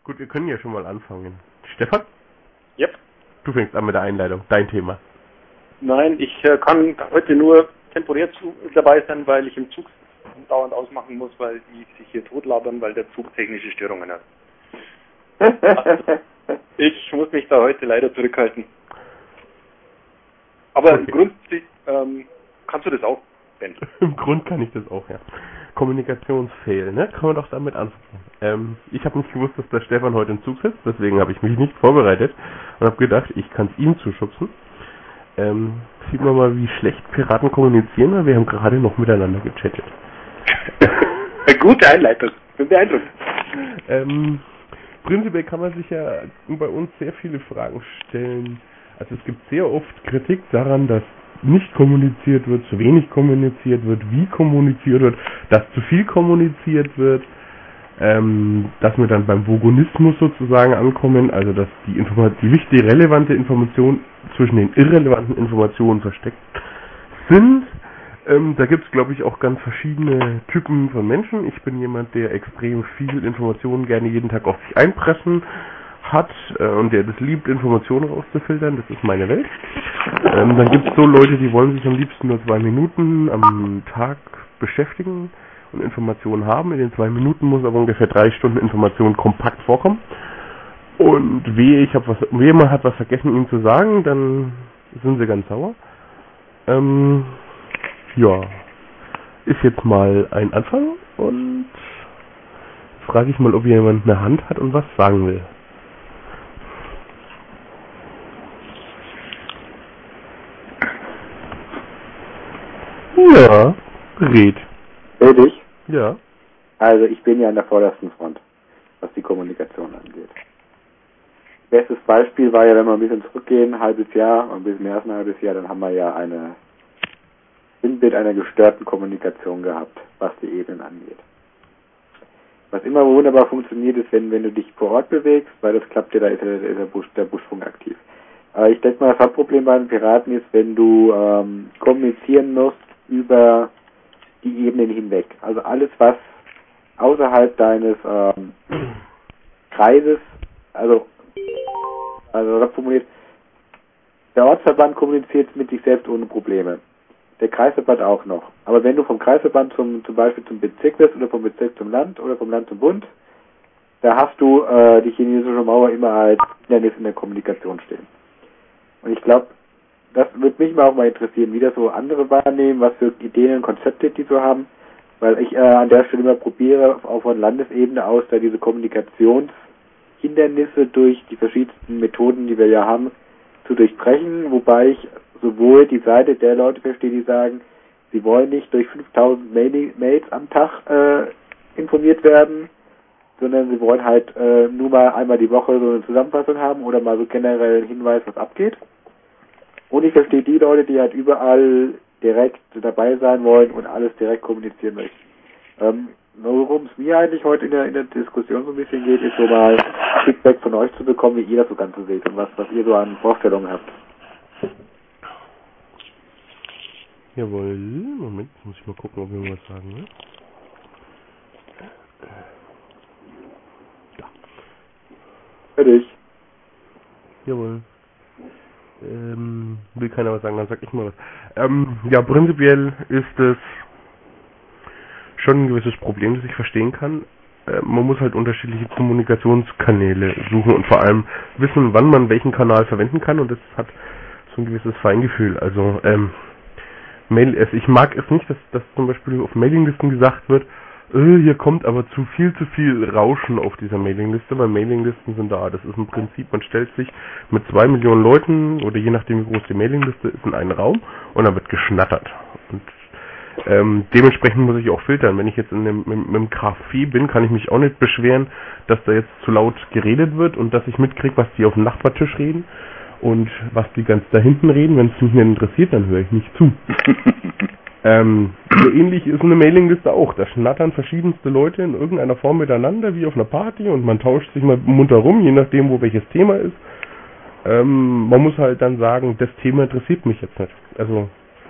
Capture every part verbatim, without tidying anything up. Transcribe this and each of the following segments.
Gut, wir können ja schon mal anfangen. Stefan? Yep. Du fängst an mit der Einleitung. Dein Thema. Nein, ich äh, kann heute nur temporär zu, dabei sein, weil ich im Zug dauernd ausmachen muss, weil die sich hier totlabern, weil der Zug technische Störungen hat. Also, ich muss mich da heute leider zurückhalten. Aber okay. Im Grund ähm, kannst du das auch, Ben? Im Grund kann ich das auch, ja. Kommunikationsfail, ne? Kann man doch damit anfangen. Ähm, ich habe nicht gewusst, dass der Stefan heute im Zug sitzt, deswegen habe ich mich nicht vorbereitet und habe gedacht, ich kann es ihm zuschubsen. Ähm, sieht man mal, wie schlecht Piraten kommunizieren, weil wir haben gerade noch miteinander gechattet. Eine gute Einleitung, bin beeindruckt. ähm, prinzipiell kann man sich ja bei uns sehr viele Fragen stellen. Also es gibt sehr oft Kritik daran, dass nicht kommuniziert wird, zu wenig kommuniziert wird, wie kommuniziert wird, dass zu viel kommuniziert wird, ähm, dass wir dann beim Vogonismus sozusagen ankommen, also dass die, Informa- die wichtige, relevante Information zwischen den irrelevanten Informationen versteckt sind. Ähm, da gibt es, glaube ich, auch ganz verschiedene Typen von Menschen. Ich bin jemand, der extrem viel Informationen gerne jeden Tag auf sich einpressen hat äh, und der das liebt, Informationen rauszufiltern. Das ist meine Welt. Ähm, dann gibt es so Leute, die wollen sich am liebsten nur zwei Minuten am Tag beschäftigen und Informationen haben. In den zwei Minuten muss aber ungefähr drei Stunden Information kompakt vorkommen. Und wehe, ich habe was, wehe, man hat was vergessen, ihnen zu sagen, dann sind sie ganz sauer. Ähm, ja, ist jetzt mal ein Anfang und frage ich mal, ob jemand eine Hand hat und was sagen will. Ja, red. Red ich? Ja. Also ich bin ja an der vordersten Front, was die Kommunikation angeht. Bestes Beispiel war ja, wenn wir ein bisschen zurückgehen, ein halbes Jahr, ein bisschen mehr als ein halbes Jahr, dann haben wir ja eine Sinnbild einer gestörten Kommunikation gehabt, was die Ebenen angeht. Was immer wunderbar funktioniert, ist, wenn, wenn du dich vor Ort bewegst, weil das klappt ja, da ist, der, ist der, Busch, der Buschfunk aktiv. Aber ich denke mal, das Hauptproblem bei den Piraten ist, wenn du ähm, kommunizieren musst über die Ebenen hinweg. Also alles, was außerhalb deines ähm, Kreises, also, also das formuliert, der Ortsverband kommuniziert mit sich selbst ohne Probleme. Der Kreisverband auch noch. Aber wenn du vom Kreisverband zum, zum Beispiel zum Bezirk wirst oder vom Bezirk zum Land oder vom Land zum Bund, da hast du äh, die chinesische Mauer immer als Hindernis in der Kommunikation stehen. Und ich glaube, das würde mich mal auch mal interessieren, wie das so andere wahrnehmen, was für Ideen und Konzepte die so haben, weil ich äh, an der Stelle immer probiere, auch von Landesebene aus, da diese Kommunikationshindernisse durch die verschiedensten Methoden, die wir ja haben, zu durchbrechen, wobei ich sowohl die Seite der Leute verstehe, die sagen, sie wollen nicht durch fünftausend Mail- Mails am Tag äh, informiert werden, sondern sie wollen halt äh, nur mal einmal die Woche so eine Zusammenfassung haben oder mal so generell einen Hinweis, was abgeht. Und ich verstehe die Leute, die halt überall direkt dabei sein wollen und alles direkt kommunizieren möchten. Ähm, worum es mir eigentlich heute in der, in der Diskussion so ein bisschen geht, ist so mal Feedback von euch zu bekommen, wie ihr das so Ganze seht und was, was ihr so an Vorstellungen habt. Jawohl, Moment, muss ich mal gucken, ob wir was sagen, ne? Da. Für dich. Jawohl. Ähm, will keiner was sagen, dann sag ich mal was. Ähm, ja, prinzipiell ist es schon ein gewisses Problem, das ich verstehen kann. Äh, man muss halt unterschiedliche Kommunikationskanäle suchen und vor allem wissen, wann man welchen Kanal verwenden kann, und das hat so ein gewisses Feingefühl. Also, ähm, Mail, also ich mag es nicht, dass, dass zum Beispiel auf Mailinglisten gesagt wird, äh, hier kommt aber zu viel, zu viel Rauschen auf dieser Mailingliste, weil Mailinglisten sind da. Das ist im Prinzip, man stellt sich mit zwei Millionen Leuten, oder je nachdem wie groß die Mailingliste ist, in einen Raum und dann wird geschnattert. Und ähm, dementsprechend muss ich auch filtern. Wenn ich jetzt in einem, in einem Café bin, kann ich mich auch nicht beschweren, dass da jetzt zu laut geredet wird und dass ich mitkriege, was die auf dem Nachbartisch reden. Und was die ganz da hinten reden, wenn es mich nicht interessiert, dann höre ich nicht zu. ähm, so ähnlich ist eine Mailingliste auch. Da schnattern verschiedenste Leute in irgendeiner Form miteinander, wie auf einer Party, und man tauscht sich mal munter rum, je nachdem, wo welches Thema ist. Ähm, man muss halt dann sagen, das Thema interessiert mich jetzt nicht. Also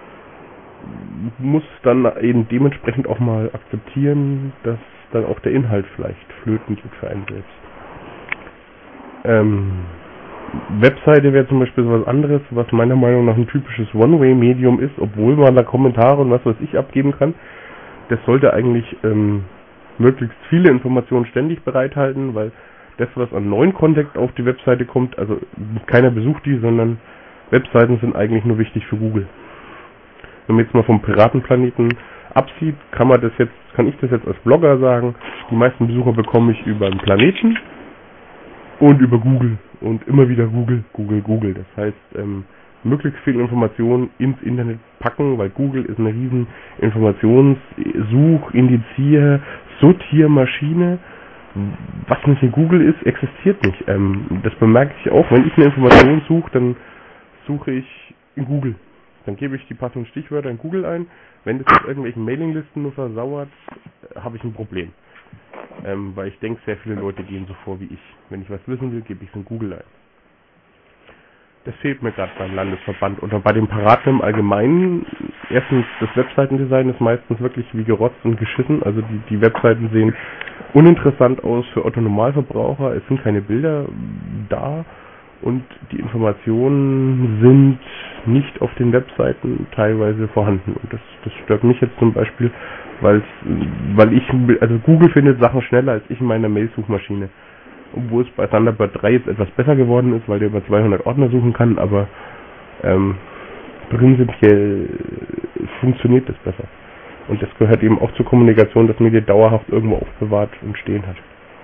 muss dann eben dementsprechend auch mal akzeptieren, dass dann auch der Inhalt vielleicht flöten geht für einen selbst. Ähm, Webseite wäre zum Beispiel so was anderes, was meiner Meinung nach ein typisches One-Way-Medium ist, obwohl man da Kommentare und was weiß ich abgeben kann. Das sollte eigentlich ähm, möglichst viele Informationen ständig bereithalten, weil das, was an neuen Content auf die Webseite kommt, also keiner besucht die, sondern Webseiten sind eigentlich nur wichtig für Google. Wenn man jetzt mal vom Piratenplaneten absieht, kann man das jetzt, kann ich das jetzt als Blogger sagen, die meisten Besucher bekomme ich über den Planeten und über Google und immer wieder Google, Google, Google. Das heißt, ähm, möglichst viel Informationen ins Internet packen, weil Google ist eine riesen Informationssuch-, Indizier-, Sortiermaschine. Was nicht in Google ist, existiert nicht. Ähm, das bemerke ich auch. Wenn ich eine Information suche, dann suche ich in Google. Dann gebe ich die passenden Stichwörter in Google ein. Wenn das auf irgendwelchen Mailinglisten nur versauert, habe ich ein Problem. Ähm, weil ich denke, sehr viele Leute gehen so vor wie ich. Wenn ich was wissen will, gebe ich es in Google ein. Das fehlt mir gerade beim Landesverband. Und bei den Piraten im Allgemeinen, erstens, das Webseitendesign ist meistens wirklich wie gerotzt und geschissen. Also die, die Webseiten sehen uninteressant aus für Otto-Normalverbraucher. Es sind keine Bilder da. Und die Informationen sind nicht auf den Webseiten teilweise vorhanden. Und das, das stört mich jetzt zum Beispiel, weil weil ich, also Google findet Sachen schneller als ich in meiner Mail-Suchmaschine. Obwohl es bei Thunderbird drei jetzt etwas besser geworden ist, weil der über zweihundert Ordner suchen kann, aber ähm, prinzipiell funktioniert das besser. Und das gehört eben auch zur Kommunikation, dass man die dauerhaft irgendwo aufbewahrt und stehen hat.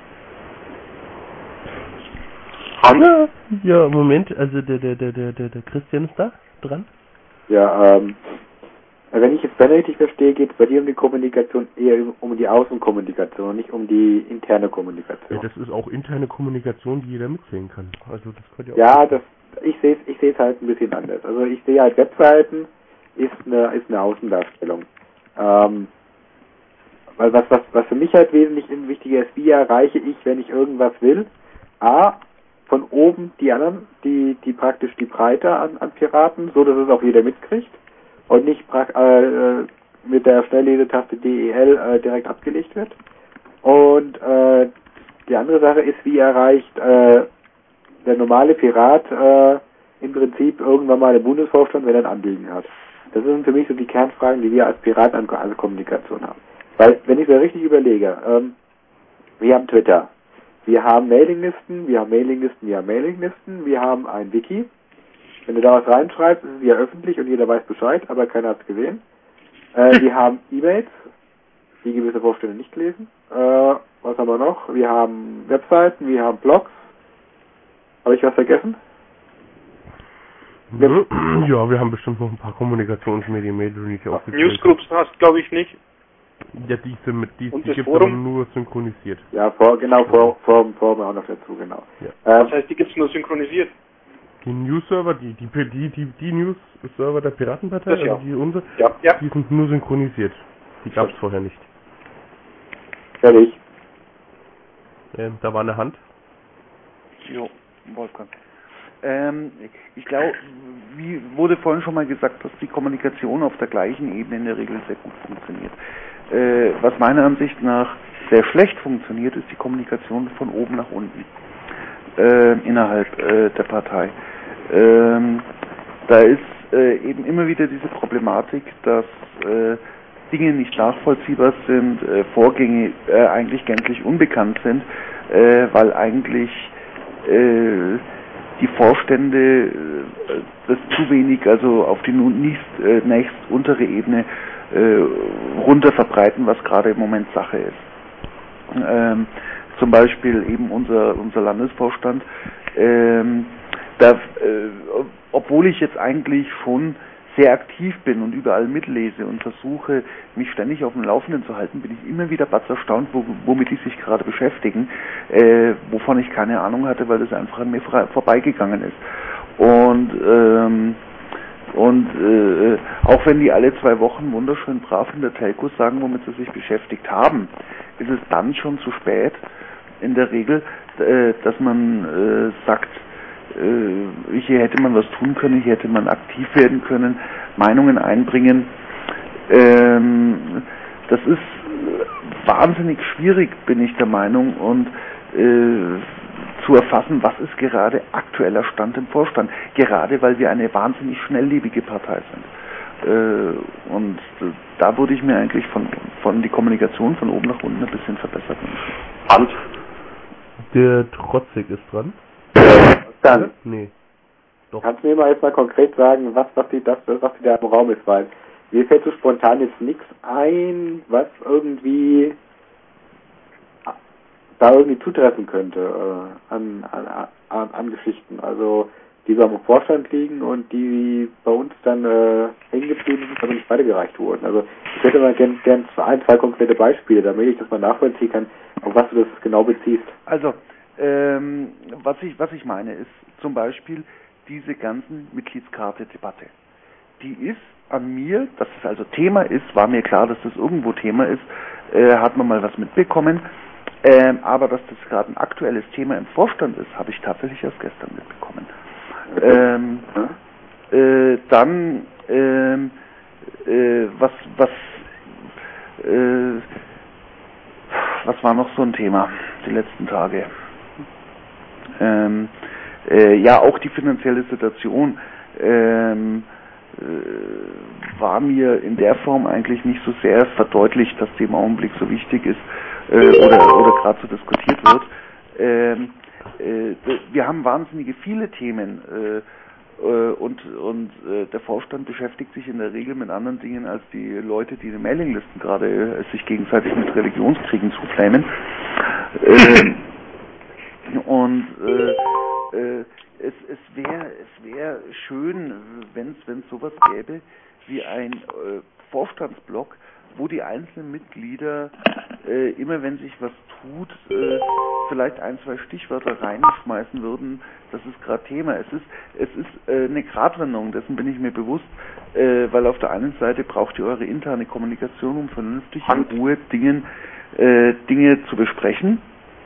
Ja, ja, Moment, also der, der, der, der, der Christian ist da dran. Ja, ähm, wenn ich jetzt Ben richtig verstehe, geht es bei dir um die Kommunikation eher um die Außenkommunikation, nicht um die interne Kommunikation. Ja, das ist auch interne Kommunikation, die jeder mitsehen kann. Also das könnte ja auch. Ja, das, ich sehe ich sehe es halt ein bisschen anders. Also ich sehe halt Webseiten ist eine ist eine Außendarstellung. Ähm, weil was was was für mich halt wesentlich wichtiger ist, wie erreiche ich, wenn ich irgendwas will, a von oben die anderen, die die praktisch die Breite an, an Piraten, so dass es auch jeder mitkriegt und nicht äh, mit der Schnelllesetaste D E L äh, direkt abgelegt wird. Und äh, die andere Sache ist, wie erreicht äh, der normale Pirat äh, im Prinzip irgendwann mal den Bundesvorstand, wenn er ein Anliegen hat. Das sind für mich so die Kernfragen, die wir als Piraten an also Kommunikation haben. Weil, wenn ich mir richtig überlege, ähm, wir haben Twitter, wir haben Mailinglisten, wir haben Mailinglisten, wir haben Mailinglisten, wir haben ein Wiki. Wenn du da was reinschreibst, ist es ja öffentlich und jeder weiß Bescheid, aber keiner hat es gesehen. Äh, wir haben E-Mails, die gewisse Vorstände nicht lesen. Äh, was haben wir noch? Wir haben Webseiten, wir haben Blogs. Habe ich was vergessen? Ja, wir haben bestimmt noch ein paar Kommunikationsmedien, die du nicht aufgezählt hast. Newsgroups hast glaube ich nicht. Ja, die sind mit die, Und die das gibt es Forum? nur synchronisiert. Ja, vor, genau, vor, vor, vor mir auch noch dazu, genau. Ja. Ähm, Das heißt, die gibt es nur synchronisiert. Die News-Server, die, die, die, die, die News-Server der Piratenpartei, Das ja. also die unsere, Ja, ja. die sind nur synchronisiert. Die gab es vorher nicht. Fertig. Ähm, da war eine Hand. Jo, Wolfgang. Ähm, ich glaube, wie wurde vorhin schon mal gesagt, dass die Kommunikation auf der gleichen Ebene in der Regel sehr gut funktioniert. Äh, was meiner Ansicht nach sehr schlecht funktioniert, ist die Kommunikation von oben nach unten äh, innerhalb äh, der Partei. Ähm, da ist äh, eben immer wieder diese Problematik, dass äh, Dinge nicht nachvollziehbar sind, äh, Vorgänge äh, eigentlich gänzlich unbekannt sind, äh, weil eigentlich äh, die Vorstände äh, das zu wenig, also auf die nächst, äh, nächst untere Ebene äh, runter verbreiten, was gerade im Moment Sache ist. Ähm, zum Beispiel eben unser unser Landesvorstand, ähm, da, äh, obwohl ich jetzt eigentlich schon sehr aktiv bin und überall mitlese und versuche, mich ständig auf dem Laufenden zu halten, bin ich immer wieder batz erstaunt, wo, womit die sich gerade beschäftigen, äh, wovon ich keine Ahnung hatte, weil das einfach an mir vorbeigegangen ist. Und ähm, und äh, auch wenn die alle zwei Wochen wunderschön brav in der Telco sagen, womit sie sich beschäftigt haben, ist es dann schon zu spät, in der Regel, äh, dass man äh, sagt, äh, hier hätte man was tun können, hier hätte man aktiv werden können, Meinungen einbringen. Ähm, das ist wahnsinnig schwierig, bin ich der Meinung, und äh, zu erfassen, was ist gerade aktueller Stand im Vorstand, gerade weil wir eine wahnsinnig schnelllebige Partei sind. Äh, und äh, da würde ich mir eigentlich von, von die Kommunikation von oben nach unten ein bisschen verbessert wünschen. Hans? Der Trotzig ist dran. Dann, Nee. Doch. kannst du mir mal jetzt mal konkret sagen, was, was, die, das, was die da im Raum ist, weil mir fällt so spontan jetzt nichts ein, was irgendwie da irgendwie zutreffen könnte äh, an, an, an, an Geschichten. Also die beim Vorstand liegen und die bei uns dann äh, hängen geblieben sind, aber nicht weitergereicht wurden. Also ich hätte mal gern, gern ein, zwei konkrete Beispiele, damit ich das mal nachvollziehen kann, auf was du das genau beziehst. Also, ähm, was ich was ich meine ist zum Beispiel diese ganzen Mitgliedskarte-Debatte. Die ist an mir, dass es also Thema ist, war mir klar, dass das irgendwo Thema ist, äh, hat man mal was mitbekommen, ähm, aber dass das gerade ein aktuelles Thema im Vorstand ist, habe ich tatsächlich erst gestern mitbekommen. Ähm, äh, dann ähm, äh, was was äh, was war noch so ein Thema die letzten Tage? Ähm, äh, ja, auch die finanzielle Situation ähm, äh, war mir in der Form eigentlich nicht so sehr verdeutlicht, dass die im Augenblick so wichtig ist äh, oder oder gerade so diskutiert wird. Ähm, äh, wir haben wahnsinnige viele Themen äh, äh, und und äh, der Vorstand beschäftigt sich in der Regel mit anderen Dingen als die Leute, die in den Mailinglisten gerade äh, sich gegenseitig mit Religionskriegen zuflamen. Äh, und äh, äh, es es wäre es wäre schön, wenn es wenn es sowas gäbe wie ein äh, Vorstandsblock, wo die einzelnen Mitglieder äh, immer wenn sich was tut, äh, vielleicht ein, zwei Stichwörter reinschmeißen würden, das ist gerade Thema. Es ist es ist äh, eine Gratwanderung, dessen bin ich mir bewusst, äh, weil auf der einen Seite braucht ihr eure interne Kommunikation, um vernünftig in Ruhe Dingen, äh, Dinge zu besprechen.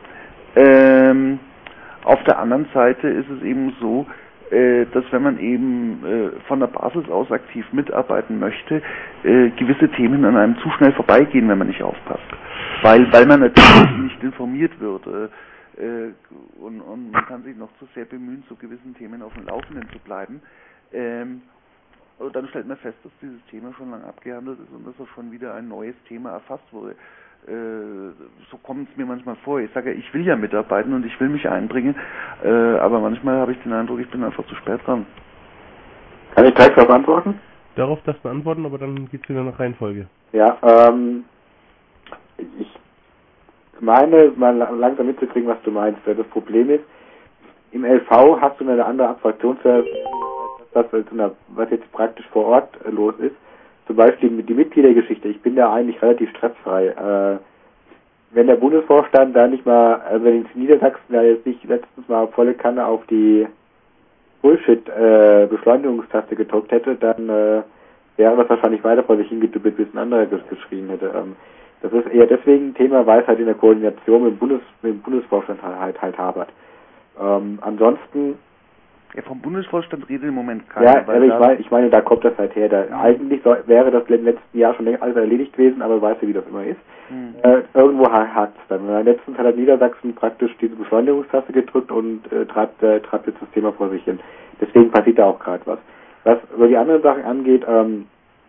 Ähm, auf der anderen Seite ist es eben so, äh, dass wenn man eben äh, von der Basis aus aktiv mitarbeiten möchte, äh, gewisse Themen an einem zu schnell vorbeigehen, wenn man nicht aufpasst. Weil weil man natürlich nicht informiert wird äh, äh, und, und man kann sich noch zu sehr bemühen, zu gewissen Themen auf dem Laufenden zu bleiben. Ähm, und dann stellt man fest, dass dieses Thema schon lange abgehandelt ist und dass auch schon wieder ein neues Thema erfasst wurde. Äh, so kommt es mir manchmal vor. Ich sage ja, ich will ja mitarbeiten und ich will mich einbringen, äh, aber manchmal habe ich den Eindruck, ich bin einfach zu spät dran. Kann ich direkt darauf antworten? Darauf das beantworten, aber dann geht's wieder nach Reihenfolge. Ja, ähm, ich meine, mal langsam mitzukriegen, was du meinst. Das Problem ist, im L V hast du eine andere Abstraktion, das, was jetzt praktisch vor Ort los ist. Zum Beispiel mit die Mitgliedergeschichte. Ich bin da eigentlich relativ stressfrei. Äh, wenn der Bundesvorstand da nicht mal, also wenn in Niedersachsen da jetzt nicht letztens mal volle Kanne auf die Bullshit-Beschleunigungstaste äh, gedrückt hätte, dann äh, wäre das wahrscheinlich weiter vor sich hingedüppelt, bis ein anderer ges geschrien hätte. Ähm, das ist eher deswegen ein Thema, weil es halt in der Koordination mit dem, Bundes mit dem Bundesvorstand halt, halt hapert. Ähm, ansonsten Ja, vom Bundesvorstand redet im Moment keiner. Ja, aber ich meine, ich meine, da kommt das halt her. Da, mhm. Eigentlich so, wäre das im letzten Jahr schon alles erledigt gewesen, aber weißt du, wie das immer ist. Mhm. Äh, irgendwo hakt es dann. Letztens hat halt Niedersachsen praktisch diese Beschleunigungstaste gedrückt und äh, treibt, äh, treibt jetzt das Thema vor sich hin. Deswegen passiert da auch gerade was. Was über die anderen Sachen angeht, ähm,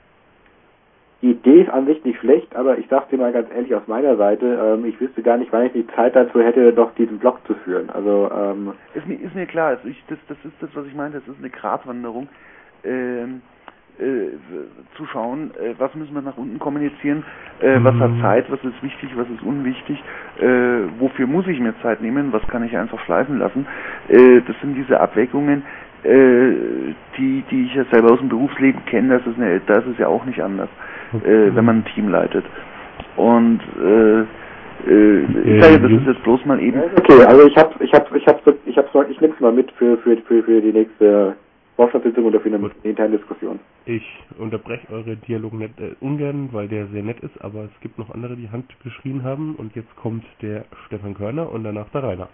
die Idee ist an sich nicht schlecht, aber ich sag's dir mal ganz ehrlich aus meiner Seite, ähm, ich wüsste gar nicht, wann ich die Zeit dazu hätte, doch diesen Blog zu führen. Also ähm, ist mir ist mir klar, also ich, das das ist das, was ich meine. Das ist eine Gratwanderung, ähm, äh, zu schauen, äh, was müssen wir nach unten kommunizieren, äh, was hat Zeit, was ist wichtig, was ist unwichtig, äh, wofür muss ich mir Zeit nehmen, was kann ich einfach schleifen lassen. Äh, das sind diese Abwägungen, äh, die die ich ja selber aus dem Berufsleben kenne. Das ist eine, das ist ja auch nicht anders. Äh, wenn man ein Team leitet. Und äh, äh, ich sage, das ist jetzt bloß mal eben. Okay, also ich habe, ich habe, ich habe, ich habe, ich nehme es mal mit für für für für die nächste Vorstandssitzung oder für eine interne Diskussion. Ich unterbreche eure Dialog nicht, äh, ungern, weil der sehr nett ist, aber es gibt noch andere, die Hand geschrien haben und jetzt kommt der Stefan Körner und danach der Rainer.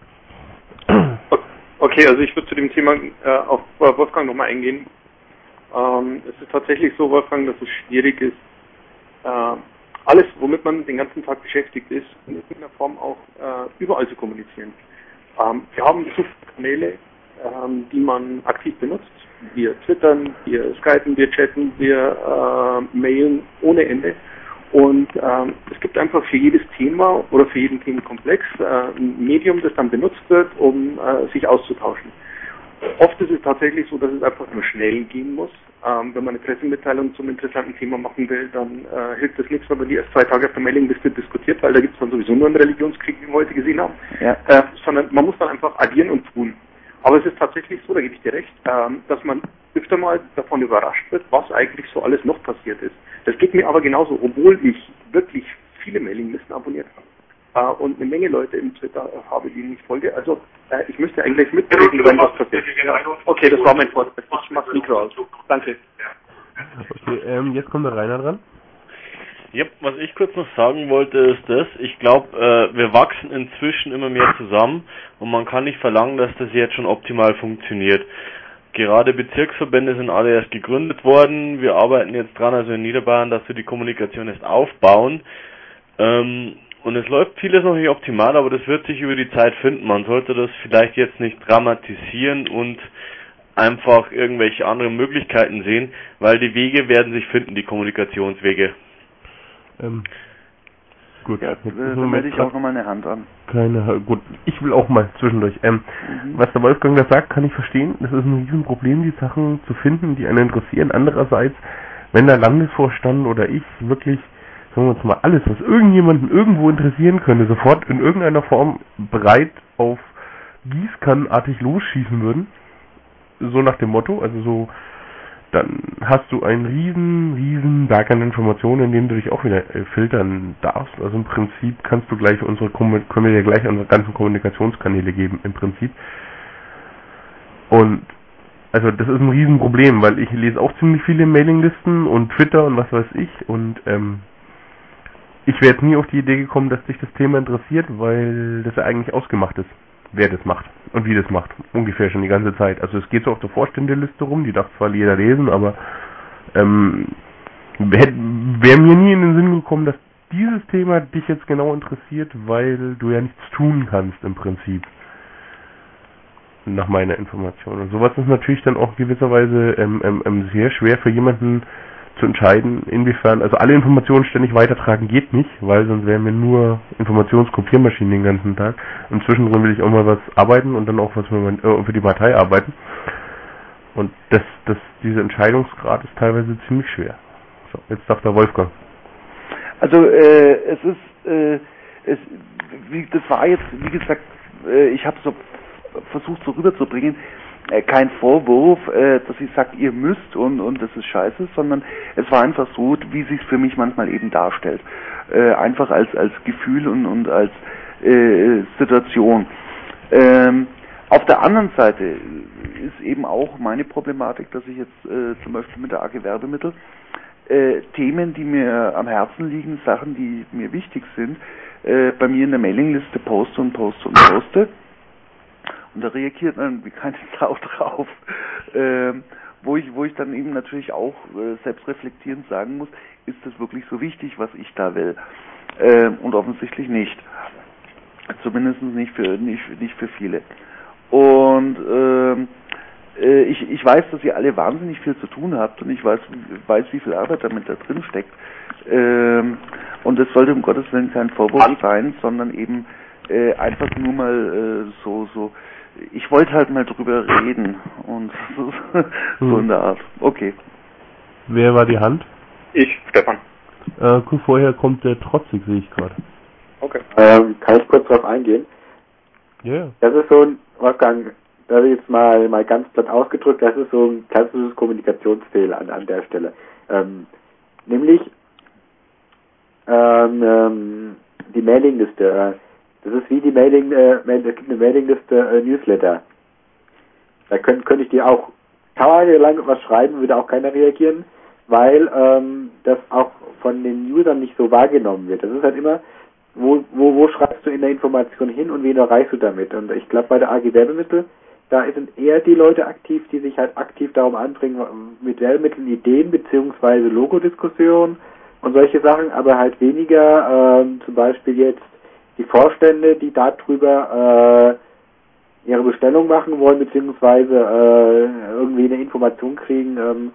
Okay, also ich würde zu dem Thema äh, auf Wolfgang nochmal eingehen. Ähm, es ist tatsächlich so, Wolfgang, dass es schwierig ist, äh, alles, womit man den ganzen Tag beschäftigt ist, in irgendeiner Form auch äh, überall zu kommunizieren. Ähm, wir haben so viele Kanäle, ähm, die man aktiv benutzt. Wir twittern, wir skypen, wir chatten, wir äh, mailen ohne Ende. Und ähm, es gibt einfach für jedes Thema oder für jeden Themenkomplex äh, ein Medium, das dann benutzt wird, um äh, sich auszutauschen. Oft ist es tatsächlich so, dass es einfach nur schnell gehen muss. Ähm, wenn man eine Pressemitteilung zum interessanten Thema machen will, dann äh, hilft das nichts, wenn man die erst zwei Tage auf der Mailingliste diskutiert, weil da gibt es dann sowieso nur einen Religionskrieg, wie wir heute gesehen haben. Ja. Äh, sondern man muss dann einfach agieren und tun. Aber es ist tatsächlich so, da gebe ich dir recht, ähm, dass man öfter mal davon überrascht wird, was eigentlich so alles noch passiert ist. Das geht mir aber genauso, obwohl ich wirklich viele Mailinglisten abonniert habe. Und eine Menge Leute im Twitter habe, denen ich folge. Also äh, ich müsste eigentlich mitkriegen, wenn was passiert. Okay, das war mein Wort. Ich mach Mikro aus. Danke. Okay, ähm, jetzt kommt der Rainer dran. Ja, was ich kurz noch sagen wollte, ist das, ich glaube, äh, wir wachsen inzwischen immer mehr zusammen und man kann nicht verlangen, dass das jetzt schon optimal funktioniert. Gerade Bezirksverbände sind alle erst gegründet worden. Wir arbeiten jetzt dran, also in Niederbayern, dass wir die Kommunikation erst aufbauen. Ähm, Und es läuft vieles noch nicht optimal, aber das wird sich über die Zeit finden. Man sollte das vielleicht jetzt nicht dramatisieren und einfach irgendwelche anderen Möglichkeiten sehen, weil die Wege werden sich finden, die Kommunikationswege. Ähm, gut, ja, jetzt äh, dann melde ich auch nochmal eine Hand an. Keine, gut, ich will auch mal zwischendurch. Ähm, mhm. Was der Wolfgang da sagt, kann ich verstehen. Das ist ein Riesenproblem, die Sachen zu finden, die einen interessieren. Andererseits, wenn der Landesvorstand oder ich wirklich, sagen wir uns mal, alles, was irgendjemanden irgendwo interessieren könnte, sofort in irgendeiner Form bereit auf gießkannenartig losschießen würden, so nach dem Motto, also so, dann hast du einen riesen, riesen Berg an Informationen, in dem du dich auch wieder äh, filtern darfst. Also im Prinzip kannst du gleich unsere, können wir dir gleich unsere ganzen Kommunikationskanäle geben, im Prinzip. Und also das ist ein Riesenproblem, weil ich lese auch ziemlich viele Mailinglisten und Twitter und was weiß ich und ähm, ich wäre jetzt nie auf die Idee gekommen, dass dich das Thema interessiert, weil das ja eigentlich ausgemacht ist, wer das macht und wie das macht. Ungefähr schon die ganze Zeit. Also es geht so auf der Vorständeliste rum, die darf zwar jeder lesen, aber ähm, wäre wär mir nie in den Sinn gekommen, dass dieses Thema dich jetzt genau interessiert, weil du ja nichts tun kannst im Prinzip. Nach meiner Information. Und sowas ist natürlich dann auch gewisserweise ähm, ähm, sehr schwer für jemanden zu entscheiden, inwiefern, also alle Informationen ständig weitertragen geht nicht, weil sonst wären wir nur Informationskopiermaschinen den ganzen Tag. Und zwischendrin will ich auch mal was arbeiten und dann auch was für, mein, äh, für die Partei arbeiten. Und das, das, dieser Entscheidungsgrad ist teilweise ziemlich schwer. So, jetzt darf der Wolfgang. Also äh, es ist, äh, es, wie, das war jetzt, wie gesagt, äh, ich habe so versucht so rüberzubringen, äh, kein Vorwurf, äh, dass ich sage, ihr müsst und und das ist scheiße, sondern es war einfach so, wie sich es für mich manchmal eben darstellt. Äh, einfach als als Gefühl und und als äh, Situation. Ähm, auf der anderen Seite ist eben auch meine Problematik, dass ich jetzt äh, zum Beispiel mit der A G Werbemittel äh, Themen, die mir am Herzen liegen, Sachen, die mir wichtig sind, äh, bei mir in der Mailingliste poste und poste und poste. Und da reagiert dann wie keine Sau drauf. Ähm, wo ich wo ich dann eben natürlich auch äh, selbstreflektierend sagen muss, ist das wirklich so wichtig, was ich da will? Ähm, und offensichtlich nicht. Zumindest nicht für nicht, nicht für viele. Und ähm, äh, ich, ich weiß, dass ihr alle wahnsinnig viel zu tun habt und ich weiß, weiß wie viel Arbeit damit da drin steckt. Ähm, und das sollte um Gottes Willen kein Vorwurf sein, sondern eben äh, einfach nur mal äh, so so ich wollte halt mal drüber reden und so hm. in der Art. Okay. Wer war die Hand? Ich, Stefan. Äh, kurz vorher kommt der Trotzig, sehe ich gerade. Okay. Ähm, kann ich kurz drauf eingehen? Ja. Yeah. Das ist so ein, Wolfgang, das ist jetzt mal, mal ganz platt ausgedrückt, das ist so ein klassisches Kommunikationsfehler an, an der Stelle. Ähm, nämlich ähm, ähm, die Mailingliste. Äh, Das ist wie die Mailing, äh, es gibt eine Mailingliste äh, Newsletter. Da könnte könnte ich dir auch tagelang was schreiben, würde auch keiner reagieren, weil ähm, das auch von den Usern nicht so wahrgenommen wird. Das ist halt immer, wo, wo, wo schreibst du in der Information hin und wen erreichst du damit? Und ich glaube, bei der A G Werbemittel, da sind eher die Leute aktiv, die sich halt aktiv darum anbringen, mit Werbemitteln Ideen beziehungsweise Logodiskussionen und solche Sachen, aber halt weniger ähm, zum Beispiel jetzt die Vorstände, die darüber ihre Bestellung machen wollen, beziehungsweise äh, irgendwie eine Information kriegen, ähm,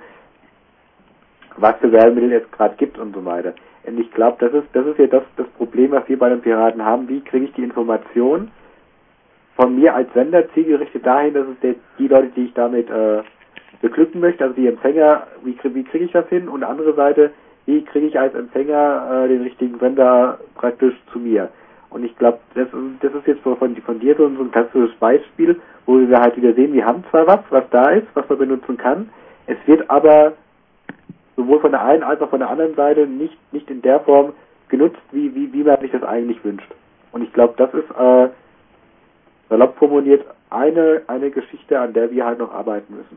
was für Werbemittel es gerade gibt und so weiter. Und ich glaube, das ist das ist ja das, das Problem, was wir bei den Piraten haben. Wie kriege ich die Information von mir als Sender zielgerichtet dahin, dass es der, die Leute, die ich damit äh, beglücken möchte, also die Empfänger, wie, wie kriege ich das hin? Und andere Seite, wie kriege ich als Empfänger äh, den richtigen Sender praktisch zu mir? Und ich glaube, das, das ist jetzt so von, von dir so ein klassisches Beispiel, wo wir halt wieder sehen, wir haben zwar was, was da ist, was man benutzen kann, es wird aber sowohl von der einen als auch von der anderen Seite nicht nicht in der Form genutzt, wie, wie, wie man sich das eigentlich wünscht. Und ich glaube, das ist äh, salopp formuliert eine, eine Geschichte, an der wir halt noch arbeiten müssen.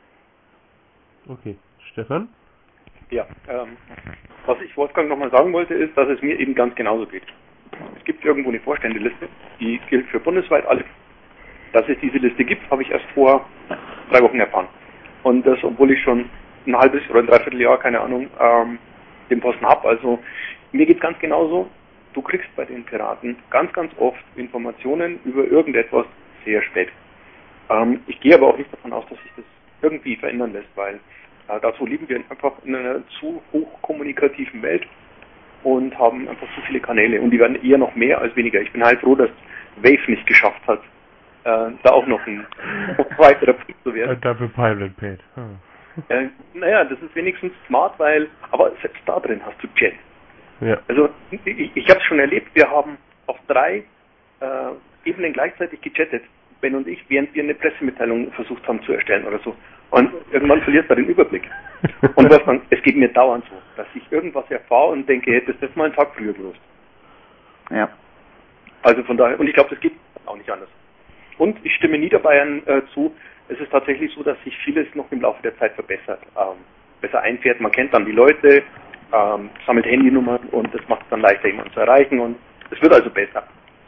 Okay. Stefan? Ja, ähm, was ich Wolfgang nochmal sagen wollte, ist, dass es mir eben ganz genauso geht. Es gibt irgendwo eine Vorständeliste, die gilt für bundesweit alle. Dass es diese Liste gibt, habe ich erst vor drei Wochen erfahren. Und das, obwohl ich schon ein halbes oder ein Dreivierteljahr, keine Ahnung, ähm, den Posten habe. Also mir geht ganz genauso. Du kriegst bei den Piraten ganz, ganz oft Informationen über irgendetwas sehr spät. Ähm, ich gehe aber auch nicht davon aus, dass sich das irgendwie verändern lässt, weil äh, dazu leben wir einfach in einer zu hochkommunikativen Welt und haben einfach zu viele Kanäle. Und die werden eher noch mehr als weniger. Ich bin halt froh, dass Wave nicht geschafft hat, äh, da auch noch ein weiterer Punkt zu werden. Dafür Pilot Pad. Hm. Äh, naja, das ist wenigstens smart, weil, aber selbst da drin hast du Chat. Ja. Also ich, ich habe es schon erlebt, wir haben auf drei äh, Ebenen gleichzeitig gechattet, Ben und ich, während wir eine Pressemitteilung versucht haben zu erstellen oder so. Und irgendwann verliert man den Überblick. Und Wolfgang, es geht mir dauernd so, dass ich irgendwas erfahre und denke, hättest das mal einen Tag früher gewusst. Ja. Also von daher, und ich glaube, das geht auch nicht anders. Und ich stimme Niederbayern äh, zu, es ist tatsächlich so, dass sich vieles noch im Laufe der Zeit verbessert, ähm, besser einfährt. Man kennt dann die Leute, ähm, sammelt Handynummern und das macht es dann leichter, jemanden zu erreichen und es wird also besser.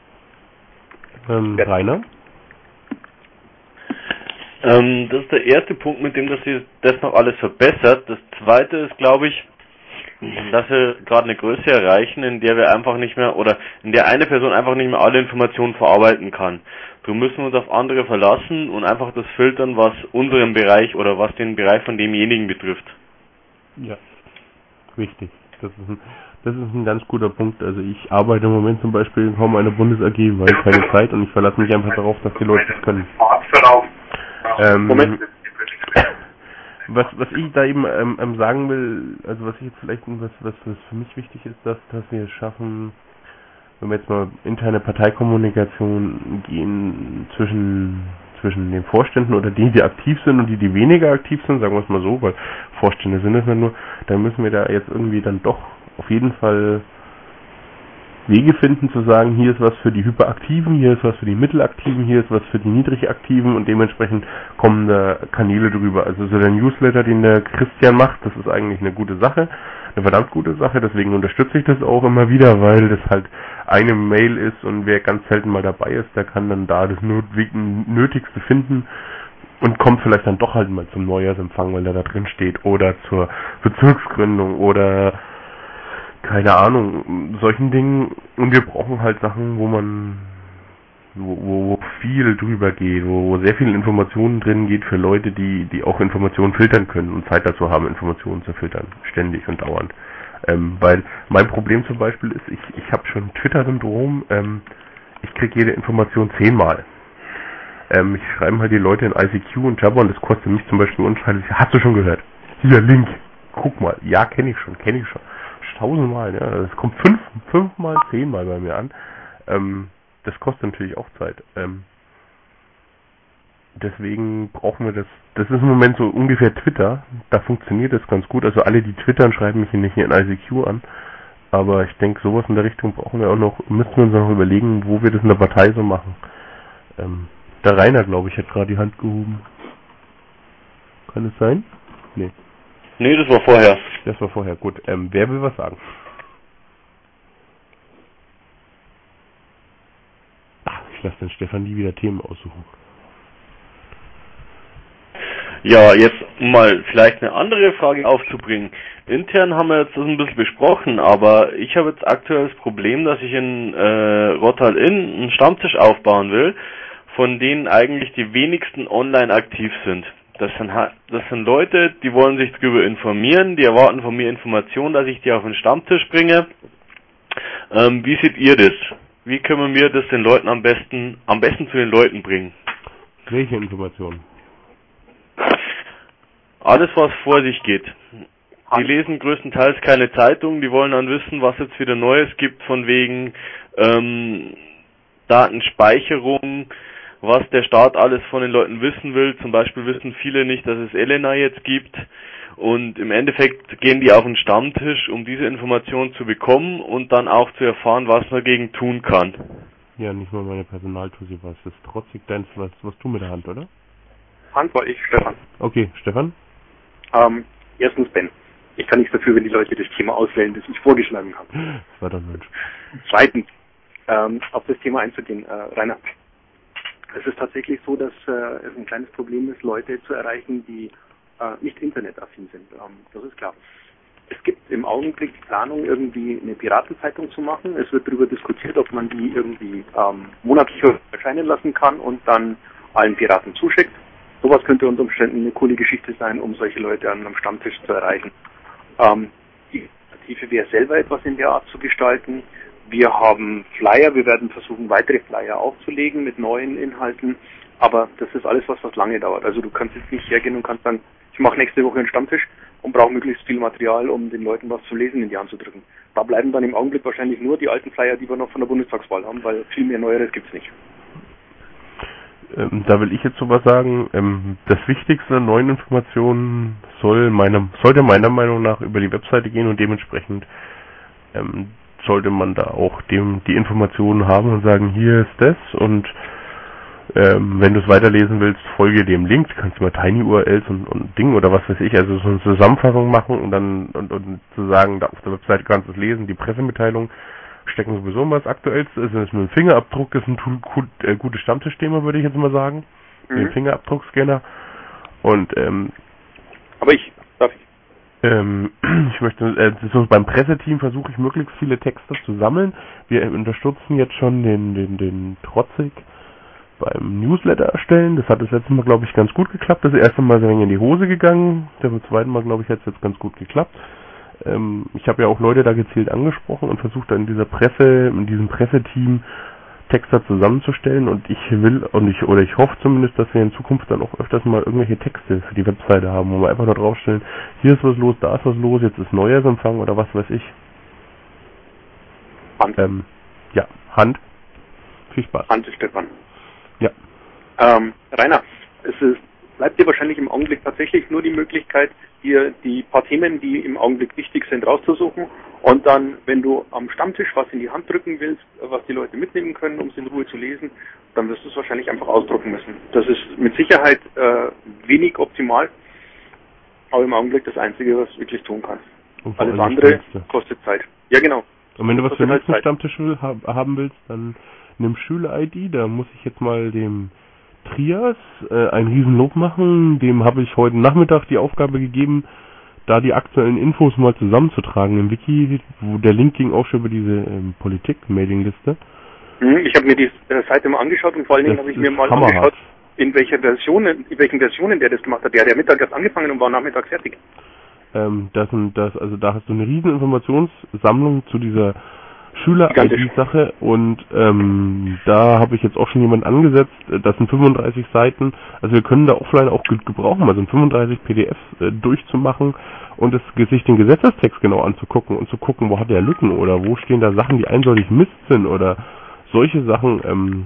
Ähm, Rainer? Ähm, das ist der erste Punkt, mit dem dass sie das noch alles verbessert. Das zweite ist, glaube ich, dass wir gerade eine Größe erreichen, in der wir einfach nicht mehr, oder in der eine Person einfach nicht mehr alle Informationen verarbeiten kann. So müssen wir uns auf andere verlassen und einfach das filtern, was unseren Bereich oder was den Bereich von demjenigen betrifft. Ja, richtig. Das ist ein, das ist ein ganz guter Punkt. Also ich arbeite im Moment zum Beispiel kaum einer Bundes-A G, weil keine Zeit, und ich verlasse mich einfach darauf, dass die Leute das können. Ähm, Moment. Was, was ich da eben ähm, ähm, sagen will, also was ich jetzt vielleicht, was, was, was für mich wichtig ist, dass, dass wir es schaffen, wenn wir jetzt mal interne Parteikommunikation gehen zwischen zwischen den Vorständen oder die, die aktiv sind und die, die weniger aktiv sind, sagen wir es mal so, weil Vorstände sind es ja nur, dann müssen wir da jetzt irgendwie dann doch auf jeden Fall Wege finden zu sagen, hier ist was für die Hyperaktiven, hier ist was für die Mittelaktiven, hier ist was für die Niedrigaktiven, und dementsprechend kommen da Kanäle drüber. Also so der Newsletter, den der Christian macht, das ist eigentlich eine gute Sache, eine verdammt gute Sache, deswegen unterstütze ich das auch immer wieder, weil das halt eine Mail ist und wer ganz selten mal dabei ist, der kann dann da das Nötigste finden und kommt vielleicht dann doch halt mal zum Neujahrsempfang, weil der da drin steht, oder zur Bezirksgründung oder keine Ahnung, solchen Dingen. Und wir brauchen halt Sachen, wo man wo, wo viel drüber geht, wo, wo sehr viel Informationen drin geht für Leute, die die auch Informationen filtern können und Zeit dazu haben, Informationen zu filtern, ständig und dauernd. Ähm, weil mein Problem zum Beispiel ist, ich, ich habe schon Twitter-Syndrom, ähm, ich kriege jede Information zehnmal. Ähm, ich schreibe halt die Leute in I C Q und Jabber, und das kostet mich zum Beispiel unschreilich. Hast du schon gehört? Hier, Link. Guck mal. Ja, kenne ich schon, kenne ich schon. Tausendmal, ja. Das kommt fünf, fünfmal, zehnmal bei mir an. Ähm, das kostet natürlich auch Zeit. Ähm, deswegen brauchen wir das. Das ist im Moment so ungefähr Twitter. Da funktioniert das ganz gut. Also alle, die twittern, schreiben mich nicht in I C Q an. Aber ich denke, sowas in der Richtung brauchen wir auch noch, müssen wir uns noch überlegen, wo wir das in der Partei so machen. Ähm, der Rainer, glaube ich, hat gerade die Hand gehoben. Kann es sein? Nee. Nee, das war vorher. Das war vorher, gut. Ähm, wer will was sagen? Ach, ich lasse den Stefan nie wieder Themen aussuchen. Ja, jetzt mal vielleicht eine andere Frage aufzubringen. Intern haben wir jetzt das ein bisschen besprochen, aber ich habe jetzt aktuell das Problem, dass ich in äh, Rottal Inn einen Stammtisch aufbauen will von denen eigentlich die wenigsten online aktiv sind. Das sind, das sind Leute, die wollen sich darüber informieren, die erwarten von mir Informationen, dass ich die auf den Stammtisch bringe. Ähm, wie seht ihr das? Wie können wir das den Leuten am besten, am besten zu den Leuten bringen? Welche Informationen? Alles, was vor sich geht. Die lesen größtenteils keine Zeitung, die wollen dann wissen, was jetzt wieder Neues gibt, von wegen ähm, Datenspeicherung, was der Staat alles von den Leuten wissen will. Zum Beispiel wissen viele nicht, dass es Elena jetzt gibt. Und im Endeffekt gehen die auf den Stammtisch, um diese Informationen zu bekommen und dann auch zu erfahren, was man dagegen tun kann. Ja, nicht mal meine Personaltussi was. Das ist trotzig deins, was, was du mit der Hand, oder? Hand war ich, Stefan. Okay, Stefan? Ähm, erstens Ben. Ich kann nichts dafür, wenn die Leute das Thema auswählen, das ich vorgeschlagen habe. Das war doch Mensch. Zweitens, ähm, auf das Thema einzugehen, äh, Rainer. Es ist tatsächlich so, dass äh, es ein kleines Problem ist, Leute zu erreichen, die äh, nicht internetaffin sind. Ähm, das ist klar. Es gibt im Augenblick die Planung, irgendwie eine Piratenzeitung zu machen. Es wird darüber diskutiert, ob man die irgendwie ähm, monatlich erscheinen lassen kann und dann allen Piraten zuschickt. Sowas könnte unter Umständen eine coole Geschichte sein, um solche Leute an einem Stammtisch zu erreichen. Ähm, die Initiative wäre selber etwas in der Art zu gestalten. Wir haben Flyer, wir werden versuchen, weitere Flyer aufzulegen mit neuen Inhalten, aber das ist alles was, was lange dauert. Also du kannst jetzt nicht hergehen und kannst sagen, ich mache nächste Woche einen Stammtisch und brauche möglichst viel Material, um den Leuten was zu lesen in die Hand zu drücken. Da bleiben dann im Augenblick wahrscheinlich nur die alten Flyer, die wir noch von der Bundestagswahl haben, weil viel mehr Neueres gibt's nicht. Ähm, da will ich jetzt sowas sagen. Ähm, das Wichtigste an neuen Informationen soll meiner, sollte meiner Meinung nach über die Webseite gehen und dementsprechend ähm, sollte man da auch dem die Informationen haben und sagen, hier ist das und ähm, wenn du es weiterlesen willst, folge dem Link. Du kannst mal Tiny U R Ls und, und Ding oder was weiß ich, also so eine Zusammenfassung machen und dann und, und zu sagen, da auf der Webseite kannst du es lesen, die Pressemitteilung stecken sowieso mal das Aktuellste, also das mit dem Fingerabdruck ist ein gut, äh, gutes Stammtischthema, würde ich jetzt mal sagen. Mhm. Mit dem Fingerabdruckscanner. Und ähm, aber ich, darf ich? Ähm, ich möchte, äh, so beim Presseteam versuche ich möglichst viele Texte zu sammeln. Wir unterstützen jetzt schon den, den, den Trotzig beim Newsletter erstellen. Das hat das letzte Mal, glaube ich, ganz gut geklappt. Das erste Mal ist ein wenig in die Hose gegangen. Beim zweiten Mal, glaube ich, hat es jetzt ganz gut geklappt. Ähm, ich habe ja auch Leute da gezielt angesprochen und versucht dann in dieser Presse, in diesem Presseteam Texte zusammenzustellen und ich will und ich oder ich hoffe zumindest, dass wir in Zukunft dann auch öfters mal irgendwelche Texte für die Webseite haben, wo wir einfach nur draufstellen, hier ist was los, da ist was los, jetzt ist Neujahrsempfang oder was weiß ich. Hand. Ähm, ja, Hand. Viel Spaß. Hand ist Stefan. Ja. Ähm, Rainer, es ist, bleibt dir wahrscheinlich im Augenblick tatsächlich nur die Möglichkeit, dir die paar Themen, die im Augenblick wichtig sind, rauszusuchen und dann, wenn du am Stammtisch was in die Hand drücken willst, was die Leute mitnehmen können, um es in Ruhe zu lesen, dann wirst du es wahrscheinlich einfach ausdrucken müssen. Das ist mit Sicherheit äh, wenig optimal, aber im Augenblick das Einzige, was du wirklich tun kannst. Alles andere kostet Zeit. Ja, genau. Und wenn du was für den nächsten Stammtisch will, ha haben willst, dann nimm Schüler-I D, da muss ich jetzt mal dem Trias äh, ein Riesenlob machen. Dem habe ich heute Nachmittag die Aufgabe gegeben, da die aktuellen Infos mal zusammenzutragen im Wiki, wo der Link ging auch schon über diese ähm, Politik-Mailingliste. Ich habe mir die äh, Seite mal angeschaut und vor allen Dingen habe ich mir mal hammerhart. angeschaut, in welcher Version, in welchen Versionen der das gemacht hat. Der hat ja Mittag erst angefangen und war Nachmittag fertig. Ähm, das und das, also da hast du eine riesen Informationssammlung zu dieser Schüler-I D-Sache und ähm, da habe ich jetzt auch schon jemanden angesetzt, das sind fünfunddreißig Seiten, also wir können da offline auch gut gebrauchen, also fünfunddreißig P D Fs äh, durchzumachen und das, sich den Gesetzestext genau anzugucken und zu gucken, wo hat der Lücken oder wo stehen da Sachen, die eindeutig Mist sind oder solche Sachen. Ähm,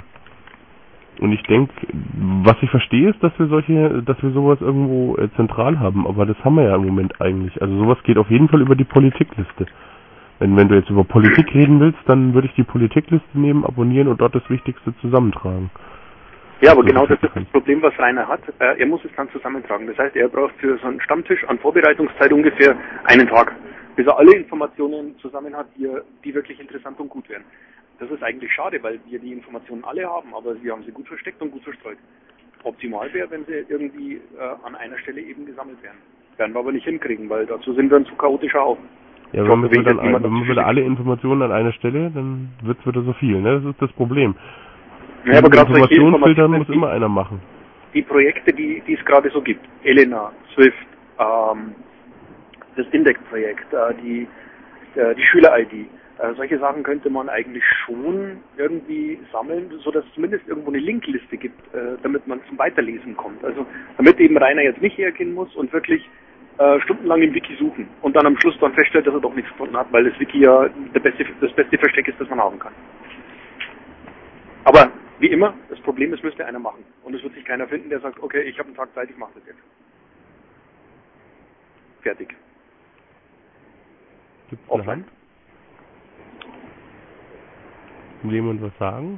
und ich denke, was ich verstehe ist, dass wir solche, dass wir sowas irgendwo äh, zentral haben, aber das haben wir ja im Moment eigentlich. Also sowas geht auf jeden Fall über die Politikliste. Wenn, wenn du jetzt über Politik reden willst, dann würde ich die Politikliste nehmen, abonnieren und dort das Wichtigste zusammentragen. Ja, aber genau das ist das Problem, was Rainer hat. Äh, er muss es dann zusammentragen. Das heißt, er braucht für so einen Stammtisch an Vorbereitungszeit ungefähr einen Tag, bis er alle Informationen zusammen hat, die, die wirklich interessant und gut wären. Das ist eigentlich schade, weil wir die Informationen alle haben, aber wir haben sie gut versteckt und gut verstreut. Optimal wäre, wenn sie irgendwie äh, an einer Stelle eben gesammelt wären. Werden wir aber nicht hinkriegen, weil dazu sind wir ein zu chaotischer Haufen. Ja, wenn man dann ein, wenn man wieder alle Informationen an einer Stelle, dann wird es wieder so viel, ne? Das ist das Problem. Ja, aber gerade solche Informationsfiltern muss die, immer einer machen. Die Projekte, die, die es gerade so gibt, Elena, Swift, ähm, das Index-Projekt, äh, die, äh, die Schüler-I D, äh, solche Sachen könnte man eigentlich schon irgendwie sammeln, so dass es zumindest irgendwo eine Linkliste gibt, äh, damit man zum Weiterlesen kommt. Also damit eben Rainer jetzt nicht hergehen muss und wirklich äh, stundenlang im Wiki suchen und dann am Schluss dann feststellt, dass er doch nichts gefunden hat, weil das Wiki ja der beste, das beste Versteck ist, das man haben kann. Aber wie immer, das Problem ist, müsste einer machen. Und es wird sich keiner finden, der sagt, okay, ich habe einen Tag Zeit, ich mache das jetzt. Fertig. Gibt's eine Offline. Hand? Will jemand was sagen?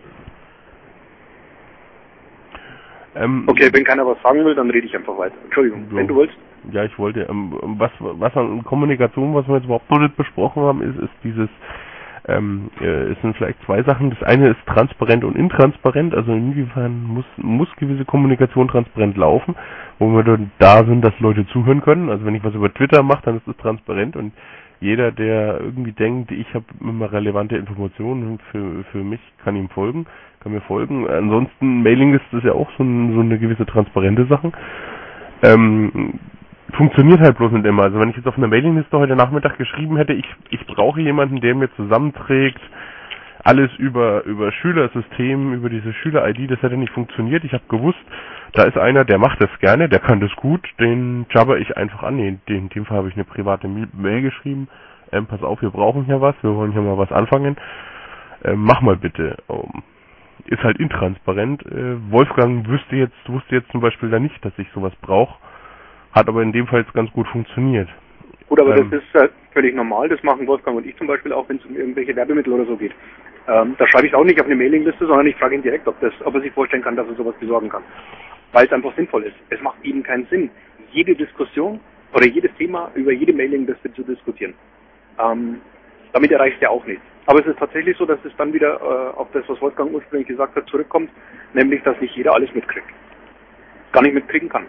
Ähm, Okay, wenn keiner was sagen will, dann rede ich einfach weiter. Entschuldigung, so. wenn du willst. Ja, ich wollte. Ähm, was, was an Kommunikation, was wir jetzt überhaupt noch nicht besprochen haben, ist, ist dieses, ähm, äh, es sind vielleicht zwei Sachen. Das eine ist transparent und intransparent. Also inwiefern muss, muss gewisse Kommunikation transparent laufen, wo wir dann da sind, dass Leute zuhören können. Also wenn ich was über Twitter mache, dann ist es transparent und jeder, der irgendwie denkt, ich habe immer relevante Informationen für, für mich, kann ihm folgen, kann mir folgen. Ansonsten, Mailingliste ist ja auch so, ein, so eine gewisse transparente Sache. Ähm, funktioniert halt bloß nicht immer. Also wenn ich jetzt auf einer Mailingliste heute Nachmittag geschrieben hätte, ich, ich brauche jemanden, der mir zusammenträgt, alles über, über Schülersystem, über diese Schüler-I D, das hätte nicht funktioniert. Ich habe gewusst, da ist einer, der macht das gerne, der kann das gut, den jabber ich einfach an. In dem, in dem Fall habe ich eine private Mail geschrieben. Ähm, pass auf, wir brauchen hier was, wir wollen hier mal was anfangen. Ähm, mach mal bitte. Um, ist halt intransparent. Äh, Wolfgang wüsste jetzt, wusste jetzt zum Beispiel da nicht, dass ich sowas brauche. Hat aber in dem Fall jetzt ganz gut funktioniert. Gut, aber ähm, das ist äh, völlig normal. Das machen Wolfgang und ich zum Beispiel auch, wenn es um irgendwelche Werbemittel oder so geht. Ähm, da schreibe ich auch nicht auf eine Mailingliste, sondern ich frage ihn direkt, ob, das, ob er sich vorstellen kann, dass er sowas besorgen kann. Weil es einfach sinnvoll ist. Es macht eben keinen Sinn, jede Diskussion oder jedes Thema über jede Mailingliste zu diskutieren. Ähm, damit erreicht er auch nichts. Aber es ist tatsächlich so, dass es dann wieder äh, auf das, was Wolfgang ursprünglich gesagt hat, zurückkommt, nämlich, dass nicht jeder alles mitkriegt. Gar nicht mitkriegen kann.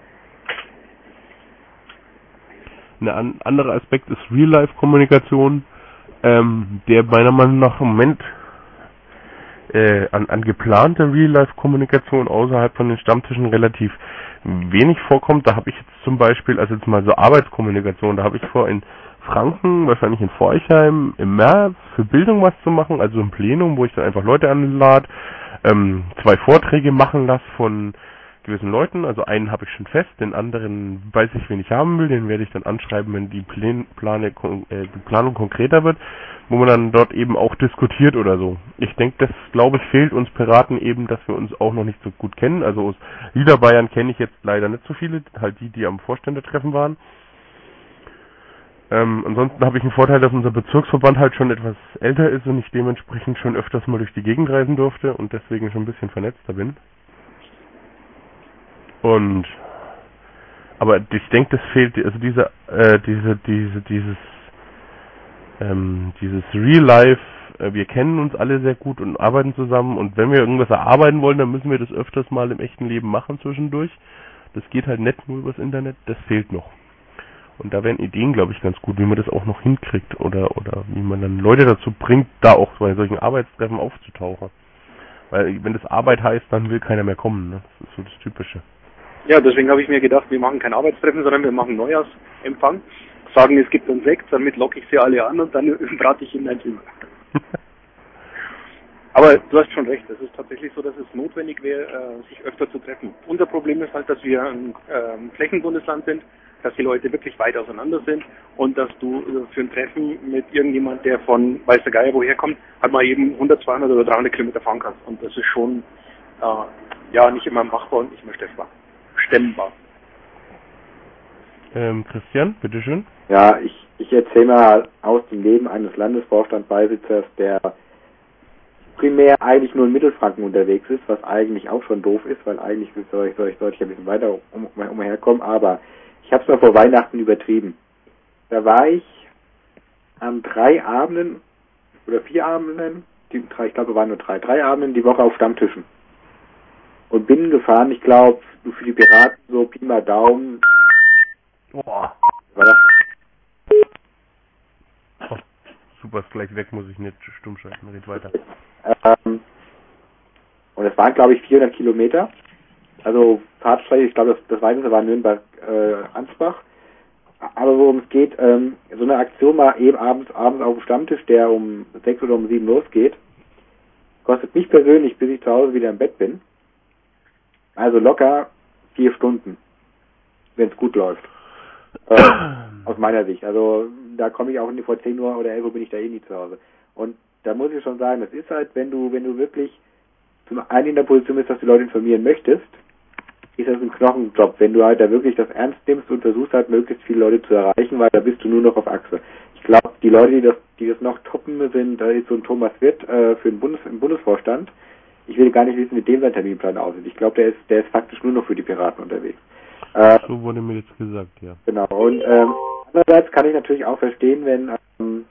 Ein an, anderer Aspekt ist Real-Life-Kommunikation, ähm, der meiner Meinung nach im Moment äh, an, an geplante Real-Life-Kommunikation außerhalb von den Stammtischen relativ wenig vorkommt. Da habe ich jetzt zum Beispiel, also jetzt mal so Arbeitskommunikation, da habe ich vor, in Franken, wahrscheinlich in Forchheim, im März für Bildung was zu machen, also ein Plenum, wo ich dann einfach Leute anlade, ähm, zwei Vorträge machen lasse von gewissen Leuten, also einen habe ich schon fest, den anderen weiß ich, wen ich haben will, den werde ich dann anschreiben, wenn die Plän Plane, äh, die Planung konkreter wird, wo man dann dort eben auch diskutiert oder so. Ich denke, das, glaube ich, fehlt uns Piraten eben, dass wir uns auch noch nicht so gut kennen, also aus Niederbayern kenne ich jetzt leider nicht so viele, halt die, die am Vorständertreffen waren. Ähm, ansonsten habe ich einen Vorteil, dass unser Bezirksverband halt schon etwas älter ist und ich dementsprechend schon öfters mal durch die Gegend reisen durfte und deswegen schon ein bisschen vernetzter bin. Und aber ich denke, das fehlt, also diese, äh, diese, diese, dieses, ähm, dieses Real Life, äh, wir kennen uns alle sehr gut und arbeiten zusammen und wenn wir irgendwas erarbeiten wollen, dann müssen wir das öfters mal im echten Leben machen zwischendurch. Das geht halt nicht nur übers Internet, das fehlt noch. Und da wären Ideen, glaube ich, ganz gut, wie man das auch noch hinkriegt oder oder wie man dann Leute dazu bringt, da auch bei solchen Arbeitstreffen aufzutauchen. Weil wenn das Arbeit heißt, dann will keiner mehr kommen, ne? Das ist so das Typische. Ja, deswegen habe ich mir gedacht, wir machen kein Arbeitstreffen, sondern wir machen Neujahrsempfang, sagen, es gibt uns Sekt, damit locke ich sie alle an und dann brate ich ihnen eins über. Aber du hast schon recht, es ist tatsächlich so, dass es notwendig wäre, äh, sich öfter zu treffen. Unser Problem ist halt, dass wir ein ähm, Flächenbundesland sind, dass die Leute wirklich weit auseinander sind und dass du äh, für ein Treffen mit irgendjemand, der von weiß der Geier woher kommt, halt mal eben hundert, zweihundert oder dreihundert Kilometer fahren kannst. Und das ist schon äh, ja nicht immer machbar und nicht mehr stemmbar. stemmbar. Ähm, Christian, bitteschön. Ja, ich, ich erzähle mal aus dem Leben eines Landesvorstandsbeisitzers, der primär eigentlich nur in Mittelfranken unterwegs ist, was eigentlich auch schon doof ist, weil eigentlich soll ich, soll ich, soll ich ein bisschen weiter um, um, umherkommen, aber ich habe es mal vor Weihnachten übertrieben. Da war ich an drei Abenden oder vier Abenden, die, drei, ich glaube, es waren nur drei, drei Abenden die Woche auf Stammtischen. Und bin gefahren, ich glaube, für die Piraten so Pi mal Daumen. Boah. War das? Oh, super, ist gleich weg, muss ich nicht stumm schalten, red weiter. Ähm, waren, glaube ich, vierhundert Kilometer. Also Fahrtstrecke, ich glaube, das, das weiteste war Nürnberg-Ansbach. Äh, Aber worum es geht, ähm, so eine Aktion mal eben abends, abends auf dem Stammtisch, der um sechs oder um sieben losgeht, kostet mich persönlich, bis ich zu Hause wieder im Bett bin, also locker vier Stunden, wenn es gut läuft. Äh, aus meiner Sicht. Also da komme ich auch nicht vor zehn Uhr oder elf Uhr bin ich da eh nie zu Hause. Und da muss ich schon sagen, das ist halt, wenn du, wenn du wirklich zum einen in der Position bist, dass du Leute informieren möchtest, ist das ein Knochenjob, wenn du halt da wirklich das ernst nimmst und versuchst halt möglichst viele Leute zu erreichen, weil da bist du nur noch auf Achse. Ich glaube, die Leute, die das, die das noch toppen, sind, da ist so ein Thomas Wirth äh, für den Bundes, im Bundesvorstand. Ich will gar nicht wissen, wie dem sein Terminplan aussieht. Ich glaube, der ist, der ist faktisch nur noch für die Piraten unterwegs. Äh, so wurde mir jetzt gesagt, ja. Genau. Und ähm, andererseits kann ich natürlich auch verstehen, wenn ähm,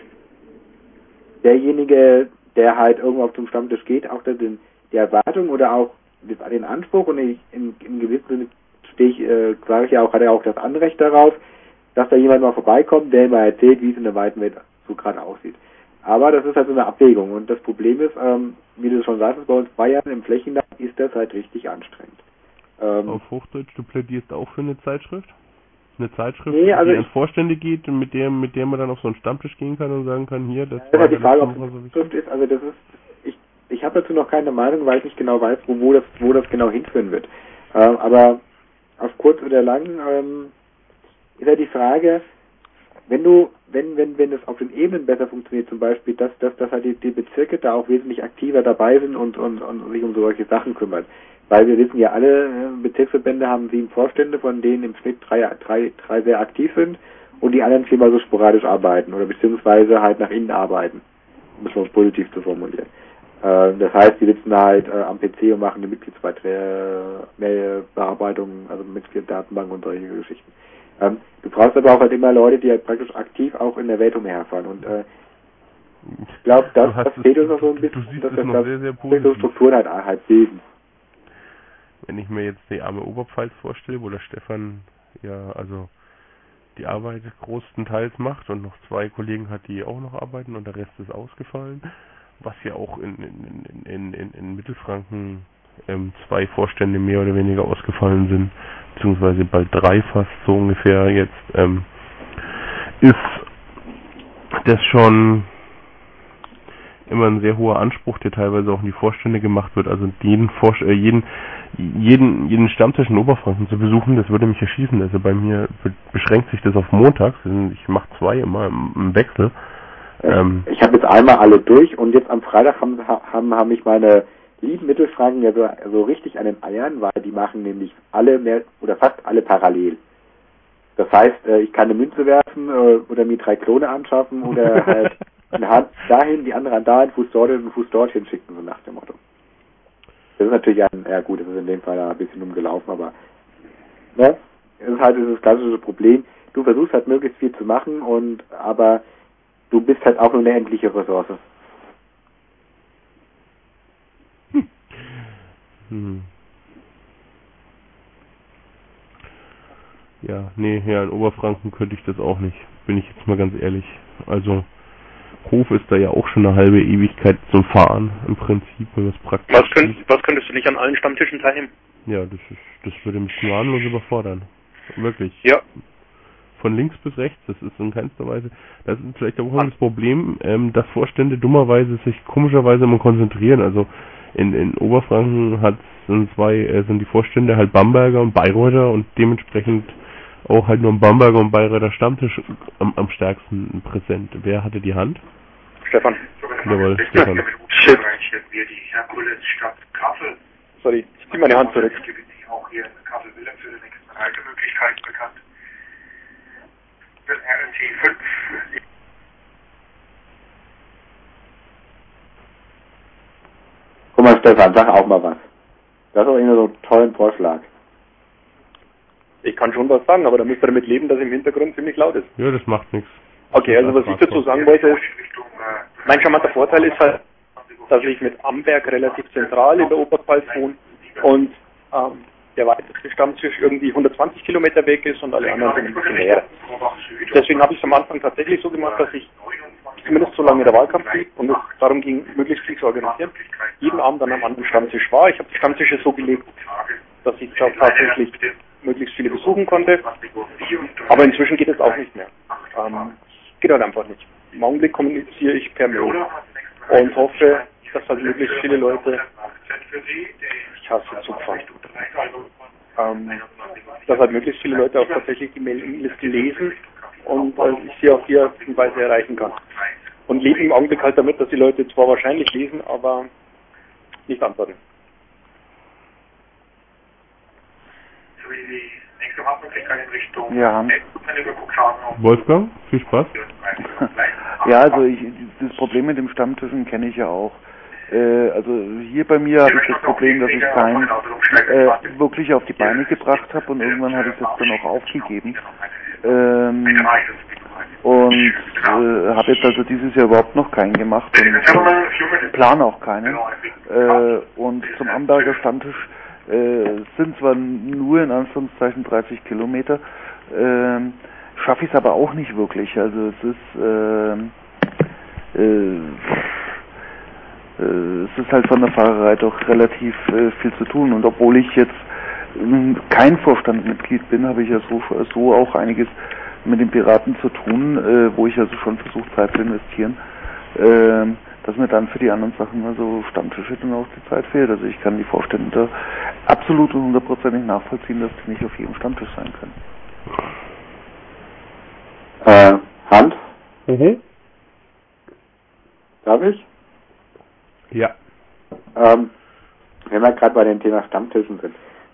derjenige, der halt irgendwo auf zum Stammtisch geht, auch den, die Erwartung oder auch den Anspruch, und ich, in, in gewissem Sinne stehe ich, äh, sage ich ja auch, hat er auch das Anrecht darauf, dass da jemand mal vorbeikommt, der mal erzählt, wie es in der weiten Welt so gerade aussieht. Aber das ist halt so eine Abwägung, und das Problem ist, ähm, wie du schon sagst, bei uns Bayern im Flächenland ist das halt richtig anstrengend. Ähm, Auf Hochdeutsch, du plädierst auch für eine Zeitschrift? Eine Zeitschrift, nee, also die an ich, Vorstände geht und mit der, mit der man dann auf so einen Stammtisch gehen kann und sagen kann, hier, das das ist war halt die der Frage, letzte ob Woche es so eine wichtig. Schrift ist, also das ist, ich, ich habe dazu noch keine Meinung, weil ich nicht genau weiß, wo, wo das, wo das genau hinführen wird. Ähm, aber auf kurz oder lang ähm, ist ja die Frage, wenn du, wenn, wenn, wenn es auf den Ebenen besser funktioniert, zum Beispiel, dass, dass, dass halt die, die Bezirke da auch wesentlich aktiver dabei sind und, und, und sich um solche Sachen kümmern. Weil wir wissen ja alle, äh, Bezirksverbände haben sieben Vorstände, von denen im Schnitt drei, drei, drei sehr aktiv sind und die anderen viermal so sporadisch arbeiten oder beziehungsweise halt nach innen arbeiten, um es mal positiv zu formulieren. Äh, das heißt, die sitzen halt äh, am P C und machen eine Mitgliedsbeiträge, Mailbearbeitung, also Mitgliedsdatenbank und solche Geschichten. Ähm, du brauchst aber auch halt immer Leute, die halt praktisch aktiv auch in der Welt umherfahren. Und äh, ich glaube, das, das fehlt uns noch so ein bisschen, du siehst dass es das, noch das sehr, sehr so positiv. Strukturen halt, halt bilden. Wenn ich mir jetzt die arme Oberpfalz vorstelle, wo der Stefan ja also die Arbeit großenteils macht und noch zwei Kollegen hat, die auch noch arbeiten und der Rest ist ausgefallen, was ja auch in, in, in, in, in Mittelfranken ähm, zwei Vorstände mehr oder weniger ausgefallen sind, beziehungsweise bald drei fast so ungefähr jetzt, ähm, ist das schon immer ein sehr hoher Anspruch, der teilweise auch in die Vorstände gemacht wird. Also jeden Vorst äh, jeden jeden jeden Stammtisch in Oberfranken zu besuchen, das würde mich erschießen. Also bei mir be beschränkt sich das auf montags. Ich mache zwei immer im, im Wechsel. Ähm, ich habe jetzt einmal alle durch und jetzt am Freitag haben haben haben mich meine lieben Mittelfranken ja so, so richtig an den Eiern, weil die machen nämlich alle mehr oder fast alle parallel. Das heißt, ich kann eine Münze werfen oder mir drei Klone anschaffen oder halt eine Hand dahin, die andere Hand dahin, Fuß dorthin und Fuß dorthin schicken, so nach dem Motto. Das ist natürlich ein, ja gut, das ist in dem Fall ein bisschen umgelaufen, aber ne, das ist halt das klassische Problem. Du versuchst halt möglichst viel zu machen und aber du bist halt auch nur eine endliche Ressource. Hm. Hm. Ja, nee, ja, in Oberfranken könnte ich das auch nicht, bin ich jetzt mal ganz ehrlich. Also Hof ist da ja auch schon eine halbe Ewigkeit zum Fahren, im Prinzip, wenn das praktisch was, könnt, was könntest du nicht an allen Stammtischen teilnehmen? Ja, das ist, das würde mich gnadenlos überfordern. Wirklich. Ja. Von links bis rechts, das ist in keinster Weise, das ist vielleicht auch das Problem, ähm, dass Vorstände dummerweise sich komischerweise immer konzentrieren. Also in, in Oberfranken hat sind zwei, äh, sind die Vorstände halt Bamberger und Bayreuther und dementsprechend auch halt nur ein Bamberger und Bayreuther Stammtisch am, am stärksten präsent. Wer hatte die Hand? Stefan. Jawohl, Stefan. Shit. Sorry, ich zieh meine Hand zurück. Auch hier in Kassel-Wilhelm für die nächste Reisemöglichkeit bekannt. R T fünf. Guck mal, Stefan, sag auch mal was. Das ist doch immer so einen tollen Vorschlag. Ich kann schon was sagen, aber da müsst ihr damit leben, dass im Hintergrund ziemlich laut ist. Ja, das macht nichts. Okay, also was ich dazu sagen wollte ist, mein charmanter Vorteil ist halt, dass ich mit Amberg relativ zentral in der Oberpfalz wohne und ähm, der weiteste Stammtisch irgendwie hundertzwanzig Kilometer weg ist und alle anderen sind ein bisschen näher. Deswegen habe ich es am Anfang tatsächlich so gemacht, dass ich zumindest solange der Wahlkampf lief und es darum ging, möglichst viel zu organisieren, jeden Abend an einem anderen Stammtisch war. Ich habe die Stammtische so gelegt, dass ich da tatsächlich möglichst viele besuchen konnte. Aber inzwischen geht es auch nicht mehr. Ähm, geht halt einfach nicht. Im Augenblick kommuniziere ich per Mail und hoffe, dass halt möglichst viele Leute, ich hasse Zugfahren, ähm, dass halt möglichst viele Leute auch tatsächlich die Mailingliste lesen und äh, ich sie auf die Art und Weise erreichen kann. Und lebe im Augenblick halt damit, dass die Leute zwar wahrscheinlich lesen, aber nicht antworten. Ja. Wolfgang, viel Spaß. Ja, also ich, das Problem mit dem Stammtischen kenne ich ja auch. Äh, also hier bei mir habe ich das Problem, dass ich keinen äh, wirklich auf die Beine gebracht habe und irgendwann habe ich das dann auch aufgegeben. Ähm, und äh, habe jetzt also dieses Jahr überhaupt noch keinen gemacht und äh, plan auch keinen. Äh, und zum Amberger Stammtisch äh, sind zwar nur in Anführungszeichen dreißig Kilometer, äh, schaffe ich es aber auch nicht wirklich. Also es ist äh, äh, es ist halt von der Fahrerei doch relativ äh, viel zu tun und obwohl ich jetzt äh, kein Vorstandsmitglied bin, habe ich ja so, so auch einiges mit den Piraten zu tun, äh, wo ich also schon versucht Zeit zu investieren, äh, dass mir dann für die anderen Sachen, also Stammtische, dann auch die Zeit fehlt. Also ich kann die Vorstände da absolut und hundertprozentig nachvollziehen, dass die nicht auf jedem Stammtisch sein können. Äh, Hand? Mhm. Darf ich? Ja. Ähm, wenn wir gerade bei dem Thema Stammtischen sind.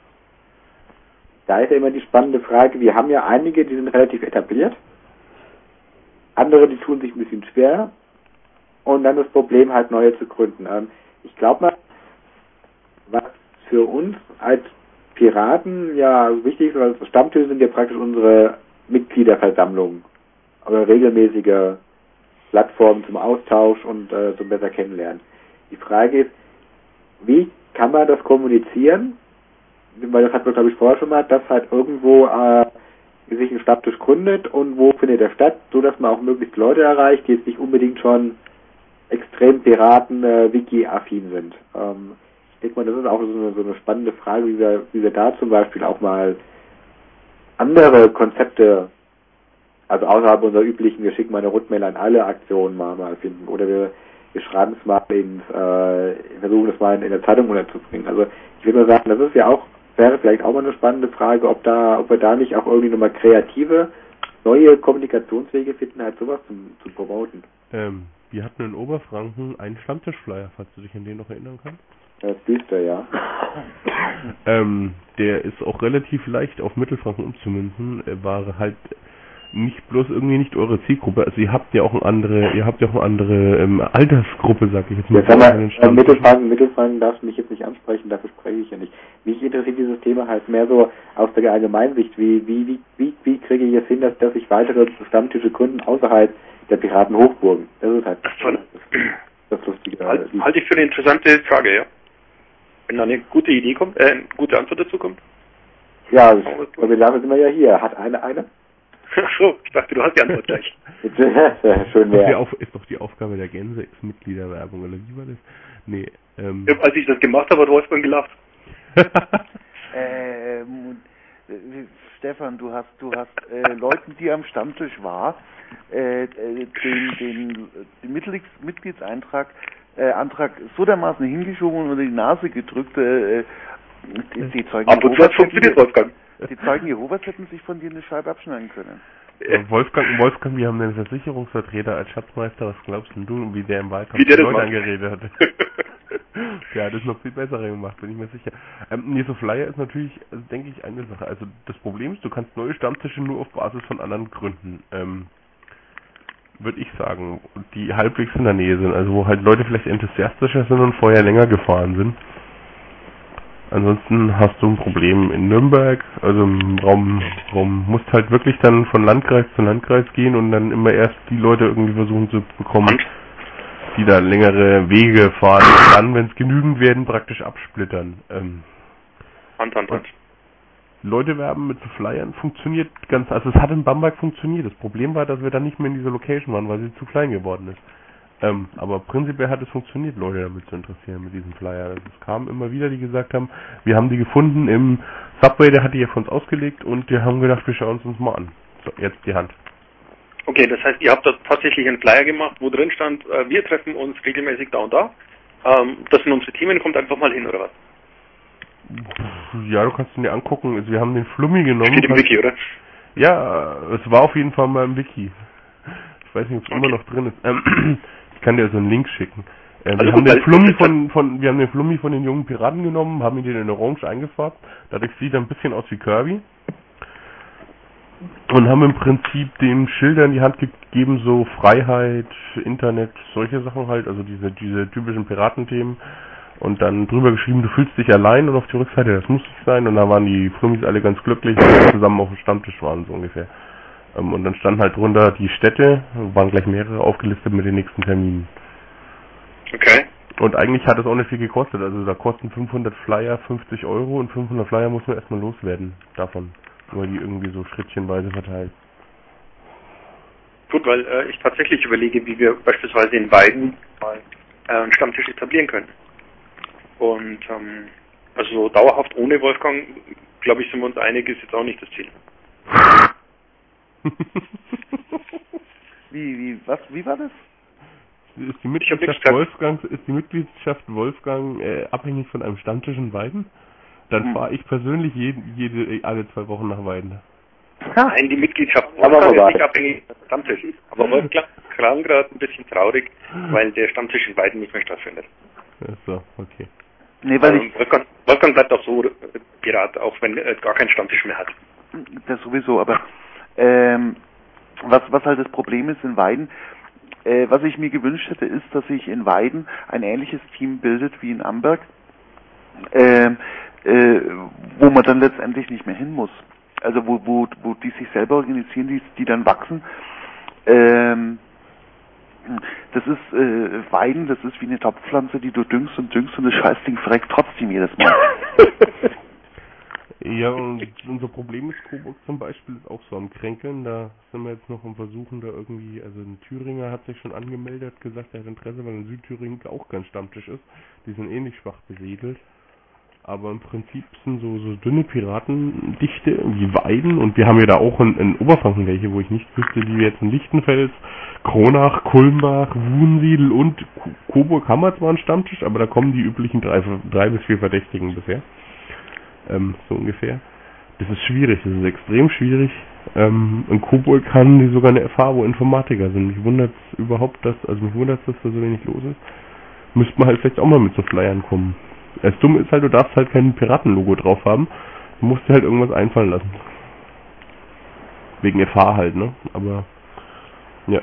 Da ist ja immer die spannende Frage, wir haben ja einige, die sind relativ etabliert. Andere, die tun sich ein bisschen schwer. Und dann das Problem halt neue zu gründen. Ähm, ich glaube mal, was für uns als Piraten ja wichtig ist, weil Stammtische sind ja praktisch unsere Mitgliederversammlungen. Oder regelmäßige Plattformen zum Austausch und äh, zum besser kennenlernen. Die Frage ist, wie kann man das kommunizieren? Weil das hat man, glaube ich, vorher schon mal, dass halt irgendwo äh, sich ein Stammtisch gründet und wo findet er statt, so dass man auch möglichst Leute erreicht, die jetzt nicht unbedingt schon extrem Piraten äh, Wiki-affin sind. Ähm, ich denke mal, das ist auch so eine, so eine spannende Frage, wie wir, wie wir da zum Beispiel auch mal andere Konzepte, also außerhalb unserer üblichen, wir schicken mal eine Rundmail an alle Aktionen mal, mal finden. Oder wir, wir schreiben es mal ins, äh, versuchen es mal in, in der Zeitung unterzubringen. Also ich würde mal sagen, das ist ja auch, wäre vielleicht auch mal eine spannende Frage, ob da, ob wir da nicht auch irgendwie nochmal kreative, neue Kommunikationswege finden, halt sowas zum, zu promoten. Ähm, wir hatten in Oberfranken einen Stammtischflyer, falls du dich an den noch erinnern kannst. Das siehst du, ja. ähm, der ist auch relativ leicht auf Mittelfranken umzumünzen. Er war halt nicht bloß irgendwie nicht eure Zielgruppe. Also ihr habt ja auch eine andere, ihr habt ja auch eine andere ähm, Altersgruppe, sag ich jetzt mal. Ja, sag mal, äh, Mittelfranken, Mittelfranken darfst du mich jetzt nicht ansprechen, dafür spreche ich ja nicht. Mich interessiert dieses Thema halt mehr so aus der Allgemeinsicht. Wie, wie, wie, wie, wie kriege ich es hin, dass, dass sich weitere Stammtische gründen außerhalb der Piraten Hochburgen? Das ist halt das, das, das Lustige. Halt, halte ich für eine interessante Frage, ja. Wenn da eine gute Idee kommt, äh, eine gute Antwort dazu kommt. Ja, und wir dafür sind wir ja hier. Hat eine eine? Ach so, ich dachte, du hast die Antwort gleich. Schön wäre. Ist doch die Aufgabe der Gänse, ist Mitgliederwerbung, oder wie war das? Nee, ähm. Ja, als ich das gemacht habe, hat Wolfgang gelacht. ähm, Stefan, du hast, du hast äh, Leuten, die am Stammtisch war, äh, den, den, den Mitglieds, Mitgliedseintrag äh, Antrag so dermaßen hingeschoben und unter die Nase gedrückt, äh, die, die Zeugen Ab und zu funktioniert, Wolfgang. Die Zeugen Jehovas hätten sich von dir eine Scheibe abschneiden können. Wolfgang, Wolfgang, wir haben einen Versicherungsvertreter als Schatzmeister. Was glaubst denn du, wie der im Wahlkampf wie der die das Leute macht? angeredet hat? Der hat es noch viel besser gemacht, bin ich mir sicher. Ähm, nee, so Flyer ist natürlich, also, denke ich, eine Sache. Also das Problem ist, du kannst neue Stammtische nur auf Basis von anderen gründen. Ähm, würde ich sagen, die halbwegs in der Nähe sind. Also wo halt Leute vielleicht enthusiastischer sind und vorher länger gefahren sind. Ansonsten hast du ein Problem in Nürnberg, also im Raum, Raum musst halt wirklich dann von Landkreis zu Landkreis gehen und dann immer erst die Leute irgendwie versuchen zu bekommen, die da längere Wege fahren und dann, wenn es genügend werden, praktisch absplittern. Ähm, Hand, Hand, Hand. Leute werben mit so Flyern funktioniert ganz, also es hat in Bamberg funktioniert. Das Problem war, dass wir dann nicht mehr in dieser Location waren, weil sie zu klein geworden ist. Ähm, aber prinzipiell hat es funktioniert, Leute damit zu interessieren, mit diesem Flyer. Also es kamen immer wieder, die gesagt haben, wir haben die gefunden im Subway, der hat die ja für uns ausgelegt und wir haben gedacht, wir schauen es uns mal an. So, jetzt die Hand. Okay, das heißt, ihr habt da tatsächlich einen Flyer gemacht, wo drin stand, äh, wir treffen uns regelmäßig da und da. Ähm, das sind unsere Themen, kommt einfach mal hin, oder was? Ja, du kannst ihn dir angucken. Also wir haben den Flummi genommen. Steht im Wiki, oder? Ja, es war auf jeden Fall mal im Wiki. Ich weiß nicht, ob es okay. immer noch drin ist. Ähm, ich kann dir so einen Link schicken. Äh, wir, also haben gut, den Flummi von, von, wir haben den Flummi von den jungen Piraten genommen, haben ihn in Orange eingefärbt. Dadurch sieht er ein bisschen aus wie Kirby. Und haben im Prinzip den Schilder in die Hand gegeben, so Freiheit, Internet, solche Sachen halt, also diese, diese typischen Piratenthemen. Und dann drüber geschrieben, du fühlst dich allein, und auf die Rückseite, das muss nicht sein. Und da waren die Flummis alle ganz glücklich, weil wir zusammen auf dem Stammtisch waren, so ungefähr. Und dann standen halt drunter die Städte, waren gleich mehrere aufgelistet mit den nächsten Terminen. Okay. Und eigentlich hat es auch nicht viel gekostet, also da kosten fünfhundert Flyer fünfzig Euro und fünfhundert Flyer muss man erstmal loswerden davon. Nur die irgendwie so schrittchenweise verteilt. Gut, weil äh, ich tatsächlich überlege, wie wir beispielsweise in Weiden mal äh, einen Stammtisch etablieren können. Und ähm, also dauerhaft ohne Wolfgang, glaube ich, sind wir uns einig, ist jetzt auch nicht das Ziel. wie, wie, was, wie war das? Ist die Mitgliedschaft Wolfgang, ist die Mitgliedschaft Wolfgang äh, abhängig von einem Stammtisch in Weiden? Dann hm. fahre ich persönlich jede, jede, alle zwei Wochen nach Weiden. Nein, die Mitgliedschaft Wolfgang ist nicht abhängig vom Stammtisch. Aber Wolfgang klang gerade ein bisschen traurig, weil der Stammtisch in Weiden nicht mehr stattfindet. Ach so, okay. Nee, weil also ich Wolfgang, Wolfgang bleibt auch so Pirat, auch wenn er gar keinen Stammtisch mehr hat. Das sowieso, aber ähm, was, was halt das Problem ist in Weiden, äh, was ich mir gewünscht hätte, ist, dass sich in Weiden ein ähnliches Team bildet wie in Amberg, äh, äh, wo man dann letztendlich nicht mehr hin muss. Also wo, wo, wo die sich selber organisieren, die, die dann wachsen. Ähm, das ist äh, Weiden, das ist wie eine Topfpflanze, die du düngst und düngst und das Scheißding verreckt trotzdem jedes Mal. Ja, und unser Problem ist, Coburg zum Beispiel ist auch so am Kränkeln. Da sind wir jetzt noch am Versuchen, da irgendwie, also ein Thüringer hat sich schon angemeldet, hat gesagt, er hat Interesse, weil in Südthüringen auch kein Stammtisch ist. Die sind eh nicht schwach besiedelt. Aber im Prinzip sind so, so dünne Piratendichte wie Weiden, und wir haben ja da auch in, in Oberfranken welche, wo ich nicht wüsste, die jetzt in Lichtenfels, Kronach, Kulmbach, Wunsiedel und Coburg haben wir zwar einen Stammtisch, aber da kommen die üblichen drei, drei bis vier Verdächtigen bisher. Ähm, so ungefähr. Das ist schwierig, das ist extrem schwierig. Ähm, in Coburg haben die sogar eine F H, wo Informatiker sind. Mich wundert es überhaupt, dass, also mich wundert es, dass da so wenig los ist. Müsste man halt vielleicht auch mal mit so Flyern kommen. Das Dumme ist halt, du darfst halt kein Piratenlogo drauf haben. Du musst dir halt irgendwas einfallen lassen. Wegen F H halt, ne? Aber, ja.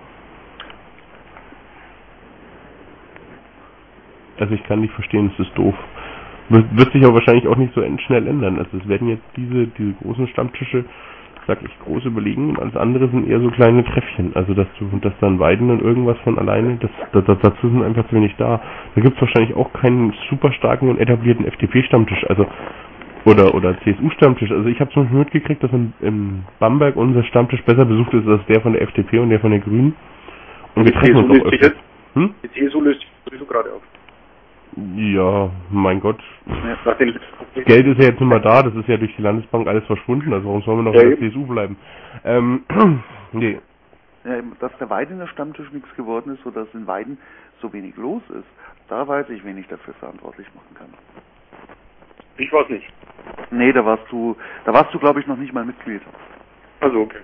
Also ich kann nicht verstehen, es ist doof. Wird, wird sich aber wahrscheinlich auch nicht so schnell ändern. Also es werden jetzt diese, diese großen Stammtische, sag ich, groß überlegen, und alles andere sind eher so kleine Treffchen. Also dass du, dass dann Weiden und irgendwas von alleine, das, das, dazu sind einfach zu wenig da. Da gibt es wahrscheinlich auch keinen super starken und etablierten F D P-Stammtisch, also oder oder C S U-Stammtisch. Also ich habe zum Beispiel mitgekriegt, dass in, in Bamberg unser Stammtisch besser besucht ist als der von der F D P und der von der Grünen. Und wir treffen uns auch öfter. Hm? Die C S U löst sich sowieso gerade auf. Ja, mein Gott. Ja, das Geld ist ja jetzt nicht mehr da, das ist ja durch die Landesbank alles verschwunden, also warum sollen wir noch ja, in der C S U bleiben? Ähm, nee. Ja, dass der Weidener Stammtisch nichts geworden ist, oder dass in Weiden so wenig los ist, da weiß ich, wen ich dafür verantwortlich machen kann. Ich weiß nicht. Nee, da warst du, da warst du, glaube ich, noch nicht mal Mitglied. Also, okay.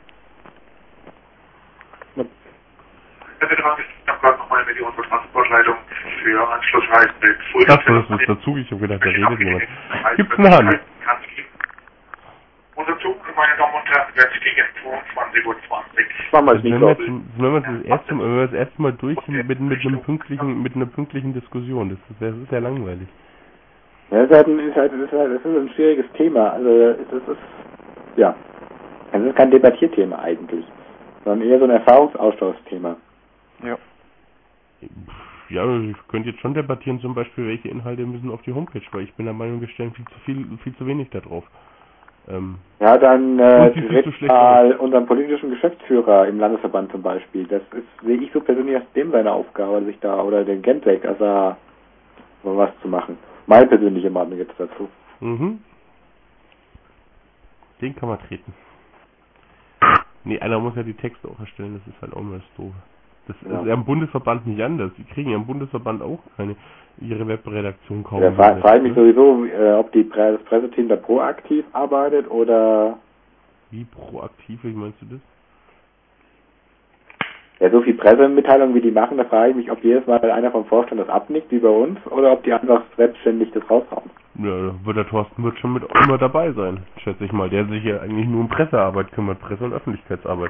Der Betrag ist, ich habe gerade nochmal eine Million für Transportleitung für Anschlussreisen mit Fulda. Ach, das ist dazu, ich habe gedacht, da redet jemand. Gibt's eine Hand? Unser Zug, meine Damen und Herren, wird gegen zweiundzwanzig Uhr zwanzig. Also wenn, wir jetzt, wenn wir das erste Mal, wenn wir das erste Mal durch mit, mit einem pünktlichen, mit einer pünktlichen Diskussion, das ist, das ist ja langweilig. Ja, das ist halt ein, ist halt, das ist halt, das ist ein schwieriges Thema. Also das ist, ja, das ist kein Debattierthema eigentlich, sondern eher so ein Erfahrungsaustauschthema. Ja. Ja, ich könnte jetzt schon debattieren, zum Beispiel, welche Inhalte müssen auf die Homepage, weil ich bin der Meinung, wir stellen viel zu viel, viel zu wenig da drauf. Ähm, Ja, dann äh, Und die sieht direkt so schlecht mal unseren politischen Geschäftsführer im Landesverband zum Beispiel. Das ist, sehe ich so persönlich als dem seine Aufgabe, sich da, oder den Gentek, also da was zu machen. Meine persönliche Meinung jetzt dazu. mhm. Den kann man treten. Nee, einer muss ja die Texte auch erstellen, das ist halt auch immer das Doofe. Das Ja. ist ja im Bundesverband nicht anders. Die kriegen ja im Bundesverband auch keine, ihre Webredaktion kaum. Ja, frage frag ich mich ne? sowieso, äh, ob die Pre das Presseteam da proaktiv arbeitet oder... Wie proaktiv, wie meinst du das? Ja, so viel Pressemitteilungen, wie die machen, da frage ich mich, ob jedes Mal einer vom Vorstand das abnickt, wie bei uns, oder ob die einfach selbstständig das raushauen. Ja, da wird der Thorsten wird schon mit immer dabei sein, schätze ich mal. Der sich ja eigentlich nur um Pressearbeit kümmert, Presse- und Öffentlichkeitsarbeit.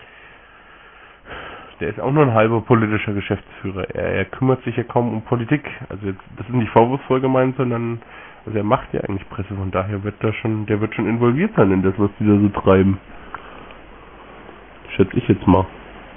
Der ist auch nur ein halber politischer Geschäftsführer. Er, er kümmert sich ja kaum um Politik. Also jetzt, das ist nicht vorwurfsvoll gemeint, sondern also er macht ja eigentlich Presse, von daher wird da schon, der wird schon involviert sein in das, was die da so treiben. Schätze ich jetzt mal.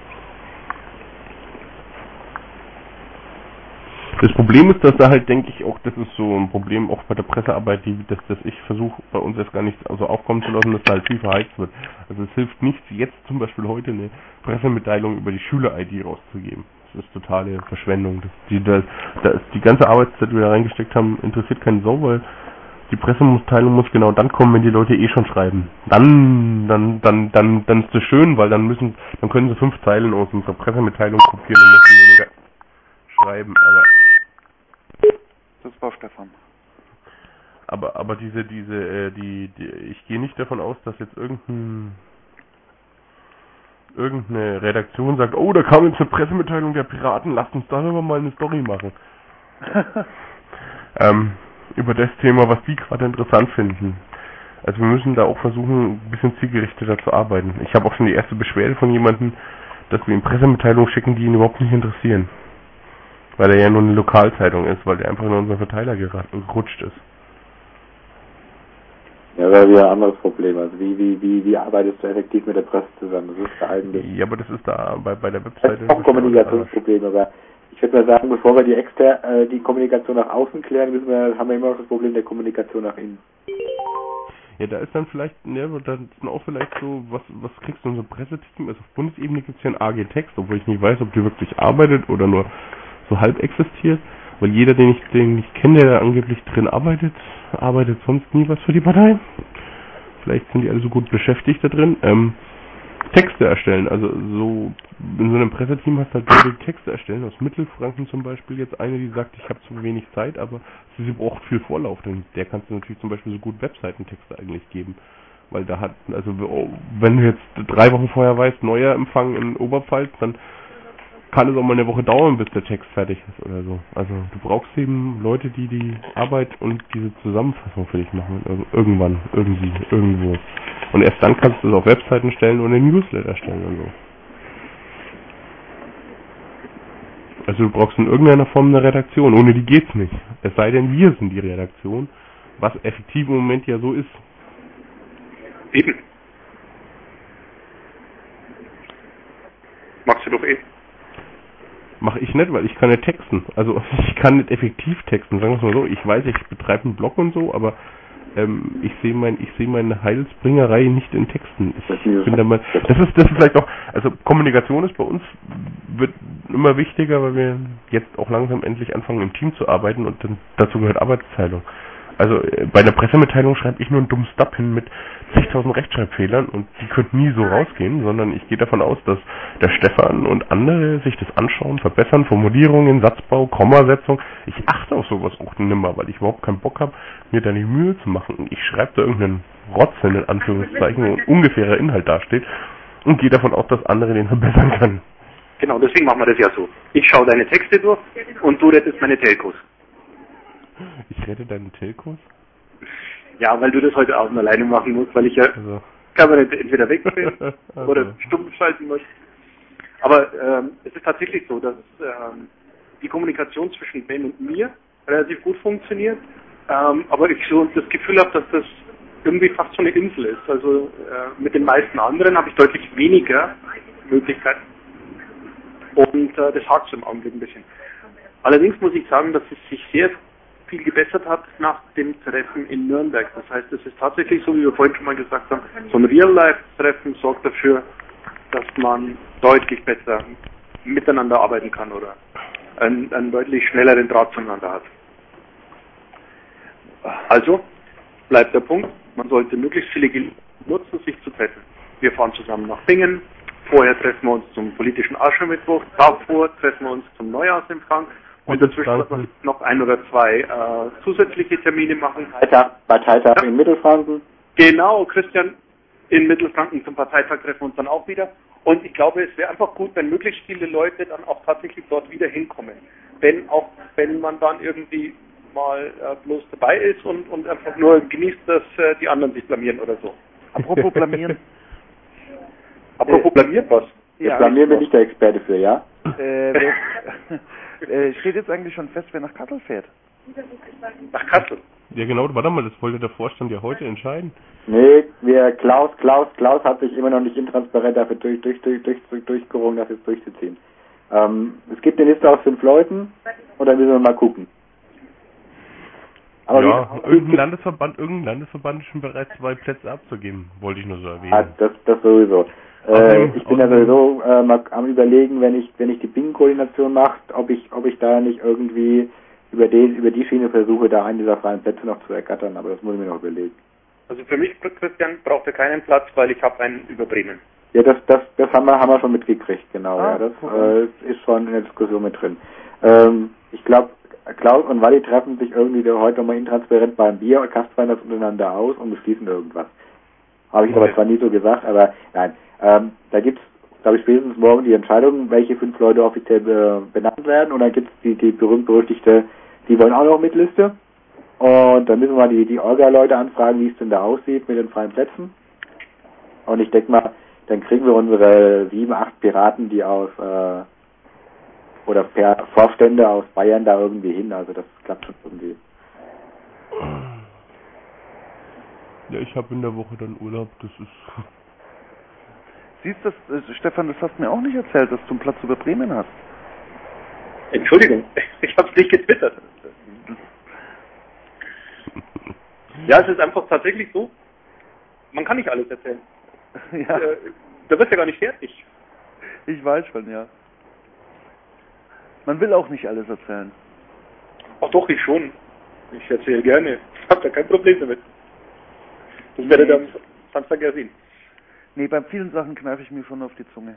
Das Problem ist, dass da halt, denke ich, auch, das ist so ein Problem auch bei der Pressearbeit, die, dass, dass ich versuche, bei uns jetzt gar nicht so aufkommen zu lassen, dass da halt viel verheizt wird. Also es hilft nichts, jetzt zum Beispiel heute eine Pressemitteilung über die Schüler-I D rauszugeben. Das ist totale Verschwendung. Das, die, da, da ist die ganze Arbeitszeit, die wir da reingesteckt haben, interessiert keinen Sau, weil die Pressemitteilung muss genau dann kommen, wenn die Leute eh schon schreiben. Dann, dann, dann, dann, dann ist das schön, weil dann müssen, dann können sie fünf Zeilen aus unserer Pressemitteilung kopieren und müssen weniger schreiben, aber Das war Stefan. Aber aber diese diese äh, die, die ich gehe nicht davon aus, dass jetzt irgendein irgendeine Redaktion sagt, oh, da kam jetzt eine Pressemitteilung der Piraten, lasst uns darüber mal eine Story machen. ähm, über das Thema, was die gerade interessant finden. Also wir müssen da auch versuchen, ein bisschen zielgerichteter zu arbeiten. Ich habe auch schon die erste Beschwerde von jemandem, dass wir ihm Pressemitteilungen schicken, die ihn überhaupt nicht interessieren. Weil er ja nur eine Lokalzeitung ist, weil der einfach in unseren Verteiler gerutscht ist. Ja, das wäre wieder ein anderes Problem. Also wie, wie, wie, wie arbeitest du effektiv mit der Presse zusammen? Das ist ja eigentlich... Ja, aber das ist da bei, bei der Das Webseite... ist auch ein Kommunikationsproblem, aber ich würde mal sagen, bevor wir die exter äh, die Kommunikation nach außen klären, müssen wir, haben wir immer noch das Problem der Kommunikation nach innen. Ja, da ist dann vielleicht, ja, da ist dann auch vielleicht so, was was kriegst du in so ein Presseteam? Also auf Bundesebene gibt es ja einen A G-Text, obwohl ich nicht weiß, ob die wirklich arbeitet oder nur so halb existiert, weil jeder, den ich, den ich kenne, der da angeblich drin arbeitet, arbeitet sonst nie was für die Partei. Vielleicht sind die alle so gut beschäftigt da drin. Ähm, Texte erstellen, also so in so einem Presseteam hast du halt Leute, die Texte erstellen, aus Mittelfranken zum Beispiel jetzt eine, die sagt, ich habe zu wenig Zeit, aber sie, sie braucht viel Vorlauf, denn der kannst du natürlich zum Beispiel so gut Webseitentexte eigentlich geben, weil da hat, also wenn du jetzt drei Wochen vorher weißt, neuer Empfang in Oberpfalz, dann kann es auch mal eine Woche dauern, bis der Text fertig ist oder so. Also du brauchst eben Leute, die die Arbeit und diese Zusammenfassung für dich machen. Ir- irgendwann, irgendwie, irgendwo. Und erst dann kannst du es auf Webseiten stellen und einen Newsletter stellen und so. Also du brauchst in irgendeiner Form eine Redaktion. Ohne die geht's nicht. Es sei denn, wir sind die Redaktion, was effektiv im Moment ja so ist. Eben. Magst du doch eh. Mache ich nicht, weil ich kann nicht texten. Also ich kann nicht effektiv texten, sagen wir es mal so. Ich weiß, ich betreibe einen Blog und so, aber ähm, ich sehe mein, ich sehe meine Heilsbringerei nicht in Texten. Ich bin da mal, das ist, das ist vielleicht auch, also Kommunikation ist bei uns, wird immer wichtiger, weil wir jetzt auch langsam endlich anfangen im Team zu arbeiten und dann, dazu gehört Arbeitsteilung. Also äh, bei einer Pressemitteilung schreibe ich nur einen dummen Stub hin mit zigtausend Rechtschreibfehlern und die könnten nie so rausgehen, sondern ich gehe davon aus, dass der Stefan und andere sich das anschauen, verbessern, Formulierungen, Satzbau, Kommasetzung. Ich achte auf sowas auch nimmer, weil ich überhaupt keinen Bock habe, mir da die Mühe zu machen. Ich schreibe da irgendeinen Rotz in Anführungszeichen, wo ein ungefährer Inhalt dasteht und gehe davon aus, dass andere den verbessern können. Genau, deswegen machen wir das ja so. Ich schaue deine Texte durch und du rettest meine Telcos. Ich rette deine Telcos? Ja, weil du das heute Abend alleine machen musst, weil ich ja Also. permanent entweder weg bin Also. oder stumm schalten muss. Aber ähm, es ist tatsächlich so, dass ähm, die Kommunikation zwischen Ben und mir relativ gut funktioniert, ähm, aber ich so das Gefühl habe, dass das irgendwie fast so eine Insel ist. Also äh, mit den meisten anderen habe ich deutlich weniger Möglichkeiten und äh, das hakt so im Augenblick ein bisschen. Allerdings muss ich sagen, dass es sich sehr viel gebessert hat nach dem Treffen in Nürnberg. Das heißt, es ist tatsächlich so, wie wir vorhin schon mal gesagt haben, so ein Real-Life-Treffen sorgt dafür, dass man deutlich besser miteinander arbeiten kann oder einen, einen deutlich schnelleren Draht zueinander hat. Also bleibt der Punkt, man sollte möglichst viele Gelegenheiten nutzen, sich zu treffen. Wir fahren zusammen nach Bingen, vorher treffen wir uns zum politischen Aschermittwoch, davor treffen wir uns zum Neujahrsempfang und dazwischen wird man noch ein oder zwei äh, zusätzliche Termine machen. Parteitag, Parteitag ja. in Mittelfranken. Genau, Christian, in Mittelfranken zum Parteitag treffen wir uns dann auch wieder. Und ich glaube, es wäre einfach gut, wenn möglichst viele Leute dann auch tatsächlich dort wieder hinkommen. Wenn auch, wenn man dann irgendwie mal äh, bloß dabei ist und, und einfach nur genießt, dass äh, die anderen sich blamieren oder so. Apropos blamieren. Apropos blamiert was? Ja, blamieren bin ich der Experte für, ja? Äh, wer, äh, steht jetzt eigentlich schon fest, wer nach Kassel fährt? Nach Kassel? Ja genau, warte mal, das wollte der Vorstand ja heute entscheiden. Nee, wir, Klaus, Klaus, Klaus hat sich immer noch nicht intransparent dafür durch, durch, durch, durch, durch, durchgerungen, das jetzt durchzuziehen. Ähm, es gibt eine Liste aus fünf Leuten und dann müssen wir mal gucken. Aber ja, irgendein Landesverband, irgendein Landesverband ist schon bereit, zwei Plätze abzugeben, wollte ich nur so erwähnen. Ah, das, das sowieso. Äh, ich bin ja sowieso äh, mal am überlegen, wenn ich, wenn ich die Bing-Koordination mache, ob ich, ob ich da nicht irgendwie über den, über die Schiene versuche, da einen dieser freien Plätze noch zu ergattern, aber das muss ich mir noch überlegen. Also für mich, Christian, braucht er keinen Platz, weil ich habe einen über Bremen. Ja, das, das, das haben wir, haben wir schon mitgekriegt, genau. Ah, ja, das äh, ist schon in der Diskussion mit drin. Ähm, ich glaube, Klaus und Walli treffen sich irgendwie heute nochmal intransparent beim Bier und kaspern das untereinander aus und beschließen irgendwas. Habe ich okay. aber zwar nie so gesagt, aber nein. Ähm, da gibt's, glaube ich, spätestens morgen die Entscheidung, welche fünf Leute offiziell be benannt werden, und dann gibt's die, die berühmt-berüchtigte, die wollen auch noch mit Liste. Und dann müssen wir die, die Orga-Leute anfragen, wie es denn da aussieht mit den freien Plätzen. Und ich denke mal, dann kriegen wir unsere sieben, acht Piraten, die aus äh, oder per Vorstände aus Bayern da irgendwie hin, also das klappt schon irgendwie. Ja, ich habe in der Woche dann Urlaub, das ist... Siehst du, äh, Stefan, das hast du mir auch nicht erzählt, dass du einen Platz über Bremen hast. Entschuldigung, ich habe es nicht getwittert. Ja, es ist einfach tatsächlich so, man kann nicht alles erzählen. Ja. Äh, da wird ja gar nicht fertig. Ich weiß schon, ja. Man will auch nicht alles erzählen. Ach doch, ich schon. Ich erzähle gerne. Ich habe da kein Problem damit. Das nee. werdet ihr am Samstag ja sehen. Nee, bei vielen Sachen kneife ich mir schon auf die Zunge.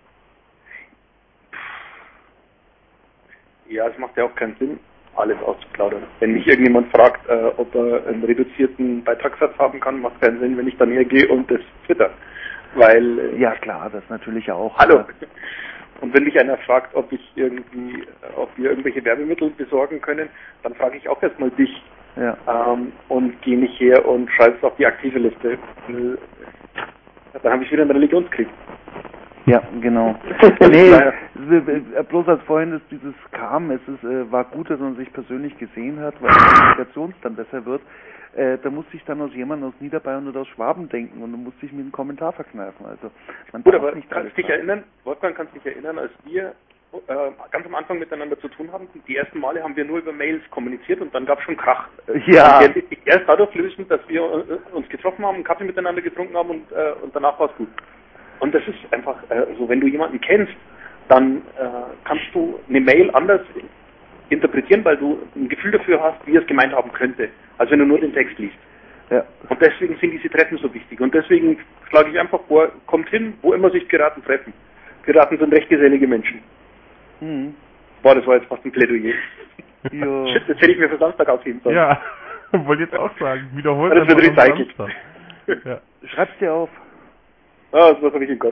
Ja, es macht ja auch keinen Sinn, alles auszuplaudern. Wenn mich irgendjemand fragt, äh, ob er einen reduzierten Beitragssatz haben kann, macht keinen Sinn, wenn ich dann hergehe und das twitter. Weil... Äh, ja klar, das natürlich auch. Hallo! Und wenn mich einer fragt, ob ich irgendwie, ob wir irgendwelche Werbemittel besorgen können, dann frage ich auch erstmal dich. Ja. Ähm, und gehe nicht her und schreibe es auf die aktive Liste. Dann habe ich wieder einen Religionskrieg. Ja, genau. Nee, bloß als vorhin ist dieses kam, es ist, äh, war gut, dass man sich persönlich gesehen hat, weil die Kommunikation dann besser wird. Äh, da musste ich dann aus jemandem aus Niederbayern oder aus Schwaben denken und dann musste ich mir einen Kommentar verkneifen. Also man gut, aber nicht kannst du dich erinnern, Wolfgang, kannst du dich erinnern, als wir äh, ganz am Anfang miteinander zu tun haben, die ersten Male haben wir nur über Mails kommuniziert und dann gab es schon Krach. Ja. Und erst dadurch lösen, dass wir uns getroffen haben, einen Kaffee miteinander getrunken haben und, äh, und danach war es gut. Und das ist einfach äh, so, wenn du jemanden kennst, dann äh, kannst du eine Mail anders interpretieren, weil du ein Gefühl dafür hast, wie er es gemeint haben könnte, als wenn du nur den Text liest. Ja. Und deswegen sind diese Treffen so wichtig. Und deswegen schlage ich einfach vor, kommt hin, wo immer sich Piraten treffen. Piraten sind recht gesellige Menschen. Mhm. Boah, das war jetzt fast ein Plädoyer. Jo. Shit, das hätte ich mir für Samstag aufheben sollen. Ja, wollte jetzt auch sagen. Wiederholt das wird recycelt. Ja. Schreib's dir auf. Ah, das habe ich im Kopf.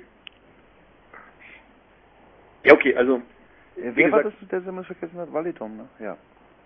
Ja, okay, also... Ja, wer war das, der es immer vergessen hat? Walidom, ne? Ja.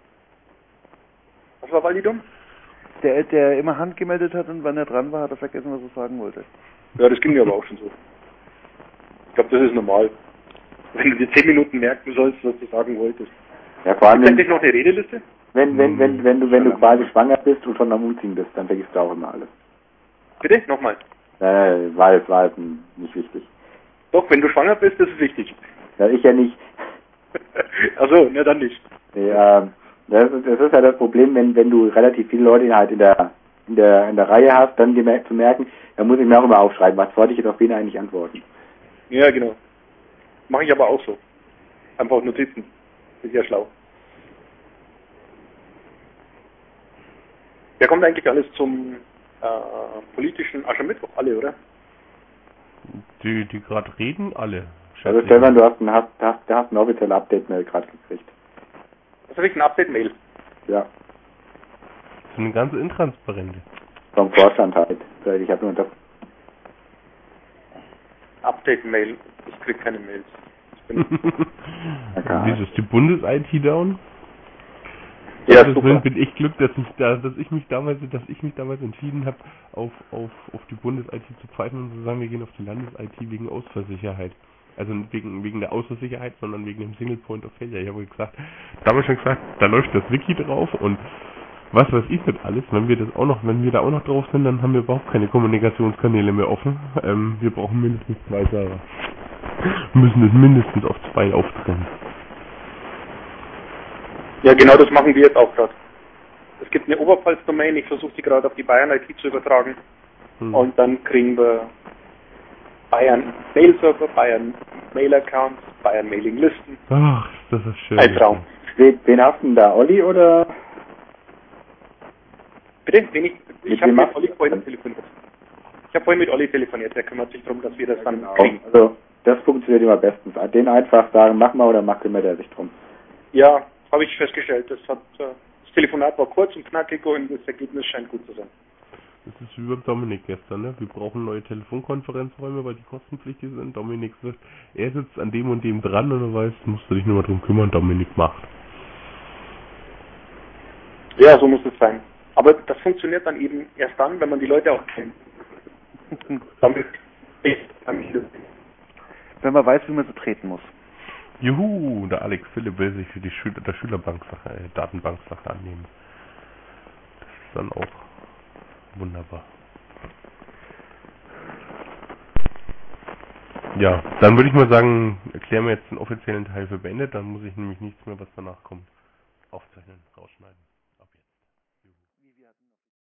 Was war Walidom? Der, der immer Hand gemeldet hat und wann er dran war, hat er vergessen, was er sagen wollte. Ja, das ging mir aber auch schon so. Ich glaube, das ist normal. Wenn du dir zehn Minuten merken sollst, was du sagen wolltest. Ja, vor allem... Ist das noch eine Redeliste? Wenn, wenn, wenn, wenn du, wenn du quasi schwanger bist und schon am Umziehen bist, dann vergisst du auch immer alles. Bitte? Nochmal. Äh, war es, war es nicht wichtig. Doch, wenn du schwanger bist, ist es wichtig. Ja, ich ja nicht. Achso, na dann nicht. Nee, äh, Das ist, das ist ja das Problem, wenn, wenn du relativ viele Leute halt in der, in der, in der Reihe hast, dann gemer- zu merken, da muss ich mir auch immer aufschreiben, was wollte ich jetzt auf wen eigentlich antworten. Ja, genau. Mache ich aber auch so. Einfach Notizen. Ist ja schlau. Wer kommt eigentlich alles zum äh, politischen Aschermittwoch? Alle, oder? Die, die gerade reden, alle. Also Stefan, du hast ein, hast, hast, hast ein offizielles Update-Mail gerade gekriegt. Was habe ich? Ein Update-Mail? Ja. So eine ganze intransparente. Vom Vorstand halt. Ich habe nur das. Update-Mail. Ich krieg keine Mails. Ich bin Wieso ist die Bundes-I T down? ja, Deswegen super. bin ich Glück, dass ich da, dass ich mich damals, dass ich mich damals entschieden habe, auf, auf, auf die Bundes-I T zu pfeifen und zu sagen, wir gehen auf die Landes-I T wegen Ausfallsicherheit. Also wegen, wegen der Ausfallsicherheit, sondern wegen dem Single Point of Failure. Ich habe gesagt, damals schon gesagt, da läuft das Wiki drauf und was weiß ich nicht alles. Wenn wir das auch noch, wenn wir da auch noch drauf sind, dann haben wir überhaupt keine Kommunikationskanäle mehr offen. Ähm, wir brauchen mindestens zwei Server. Wir müssen es mindestens auf zwei auftrennen. Ja, genau das machen wir jetzt auch gerade. Es gibt eine Oberpfalz-Domain, ich versuche die gerade auf die Bayern-I T zu übertragen. Hm. Und dann kriegen wir Bayern Mail-Server, Bayern Mail-Accounts, Bayern Mailing-Listen. Ach, das ist schön. Ein Traum. Wen, wen hast du denn da, Olli oder? Bitte? Wen ich ich Mit habe wem mit machst Olli du das vorhin denn? telefoniert. Ich habe vorhin mit Olli telefoniert, der kümmert sich darum, dass wir das dann Genau. kriegen. Also, das funktioniert immer bestens. Den einfach sagen, mach mal oder mach, kümmert er sich drum. Ja, habe ich festgestellt. Das, hat, äh, das Telefonat war kurz und knackig und das Ergebnis scheint gut zu sein. Das ist wie beim Dominik gestern, ne? Wir brauchen neue Telefonkonferenzräume, weil die kostenpflichtig sind. Dominik sagt, er sitzt an dem und dem dran und er weiß, musst du dich nur mal drum kümmern, Dominik macht. Ja, so muss es sein. Aber das funktioniert dann eben erst dann, wenn man die Leute auch kennt. Damit wenn man weiß, wie man sie treten muss. Juhu, der Alex Philipp will sich für die Schüler, der Schülerbanksache, äh, Datenbanksache annehmen. Das ist dann auch wunderbar. Ja, dann würde ich mal sagen, erklären wir jetzt den offiziellen Teil für beendet, dann muss ich nämlich nichts mehr, was danach kommt, aufzeichnen, rausschneiden. Ab jetzt. Juhu.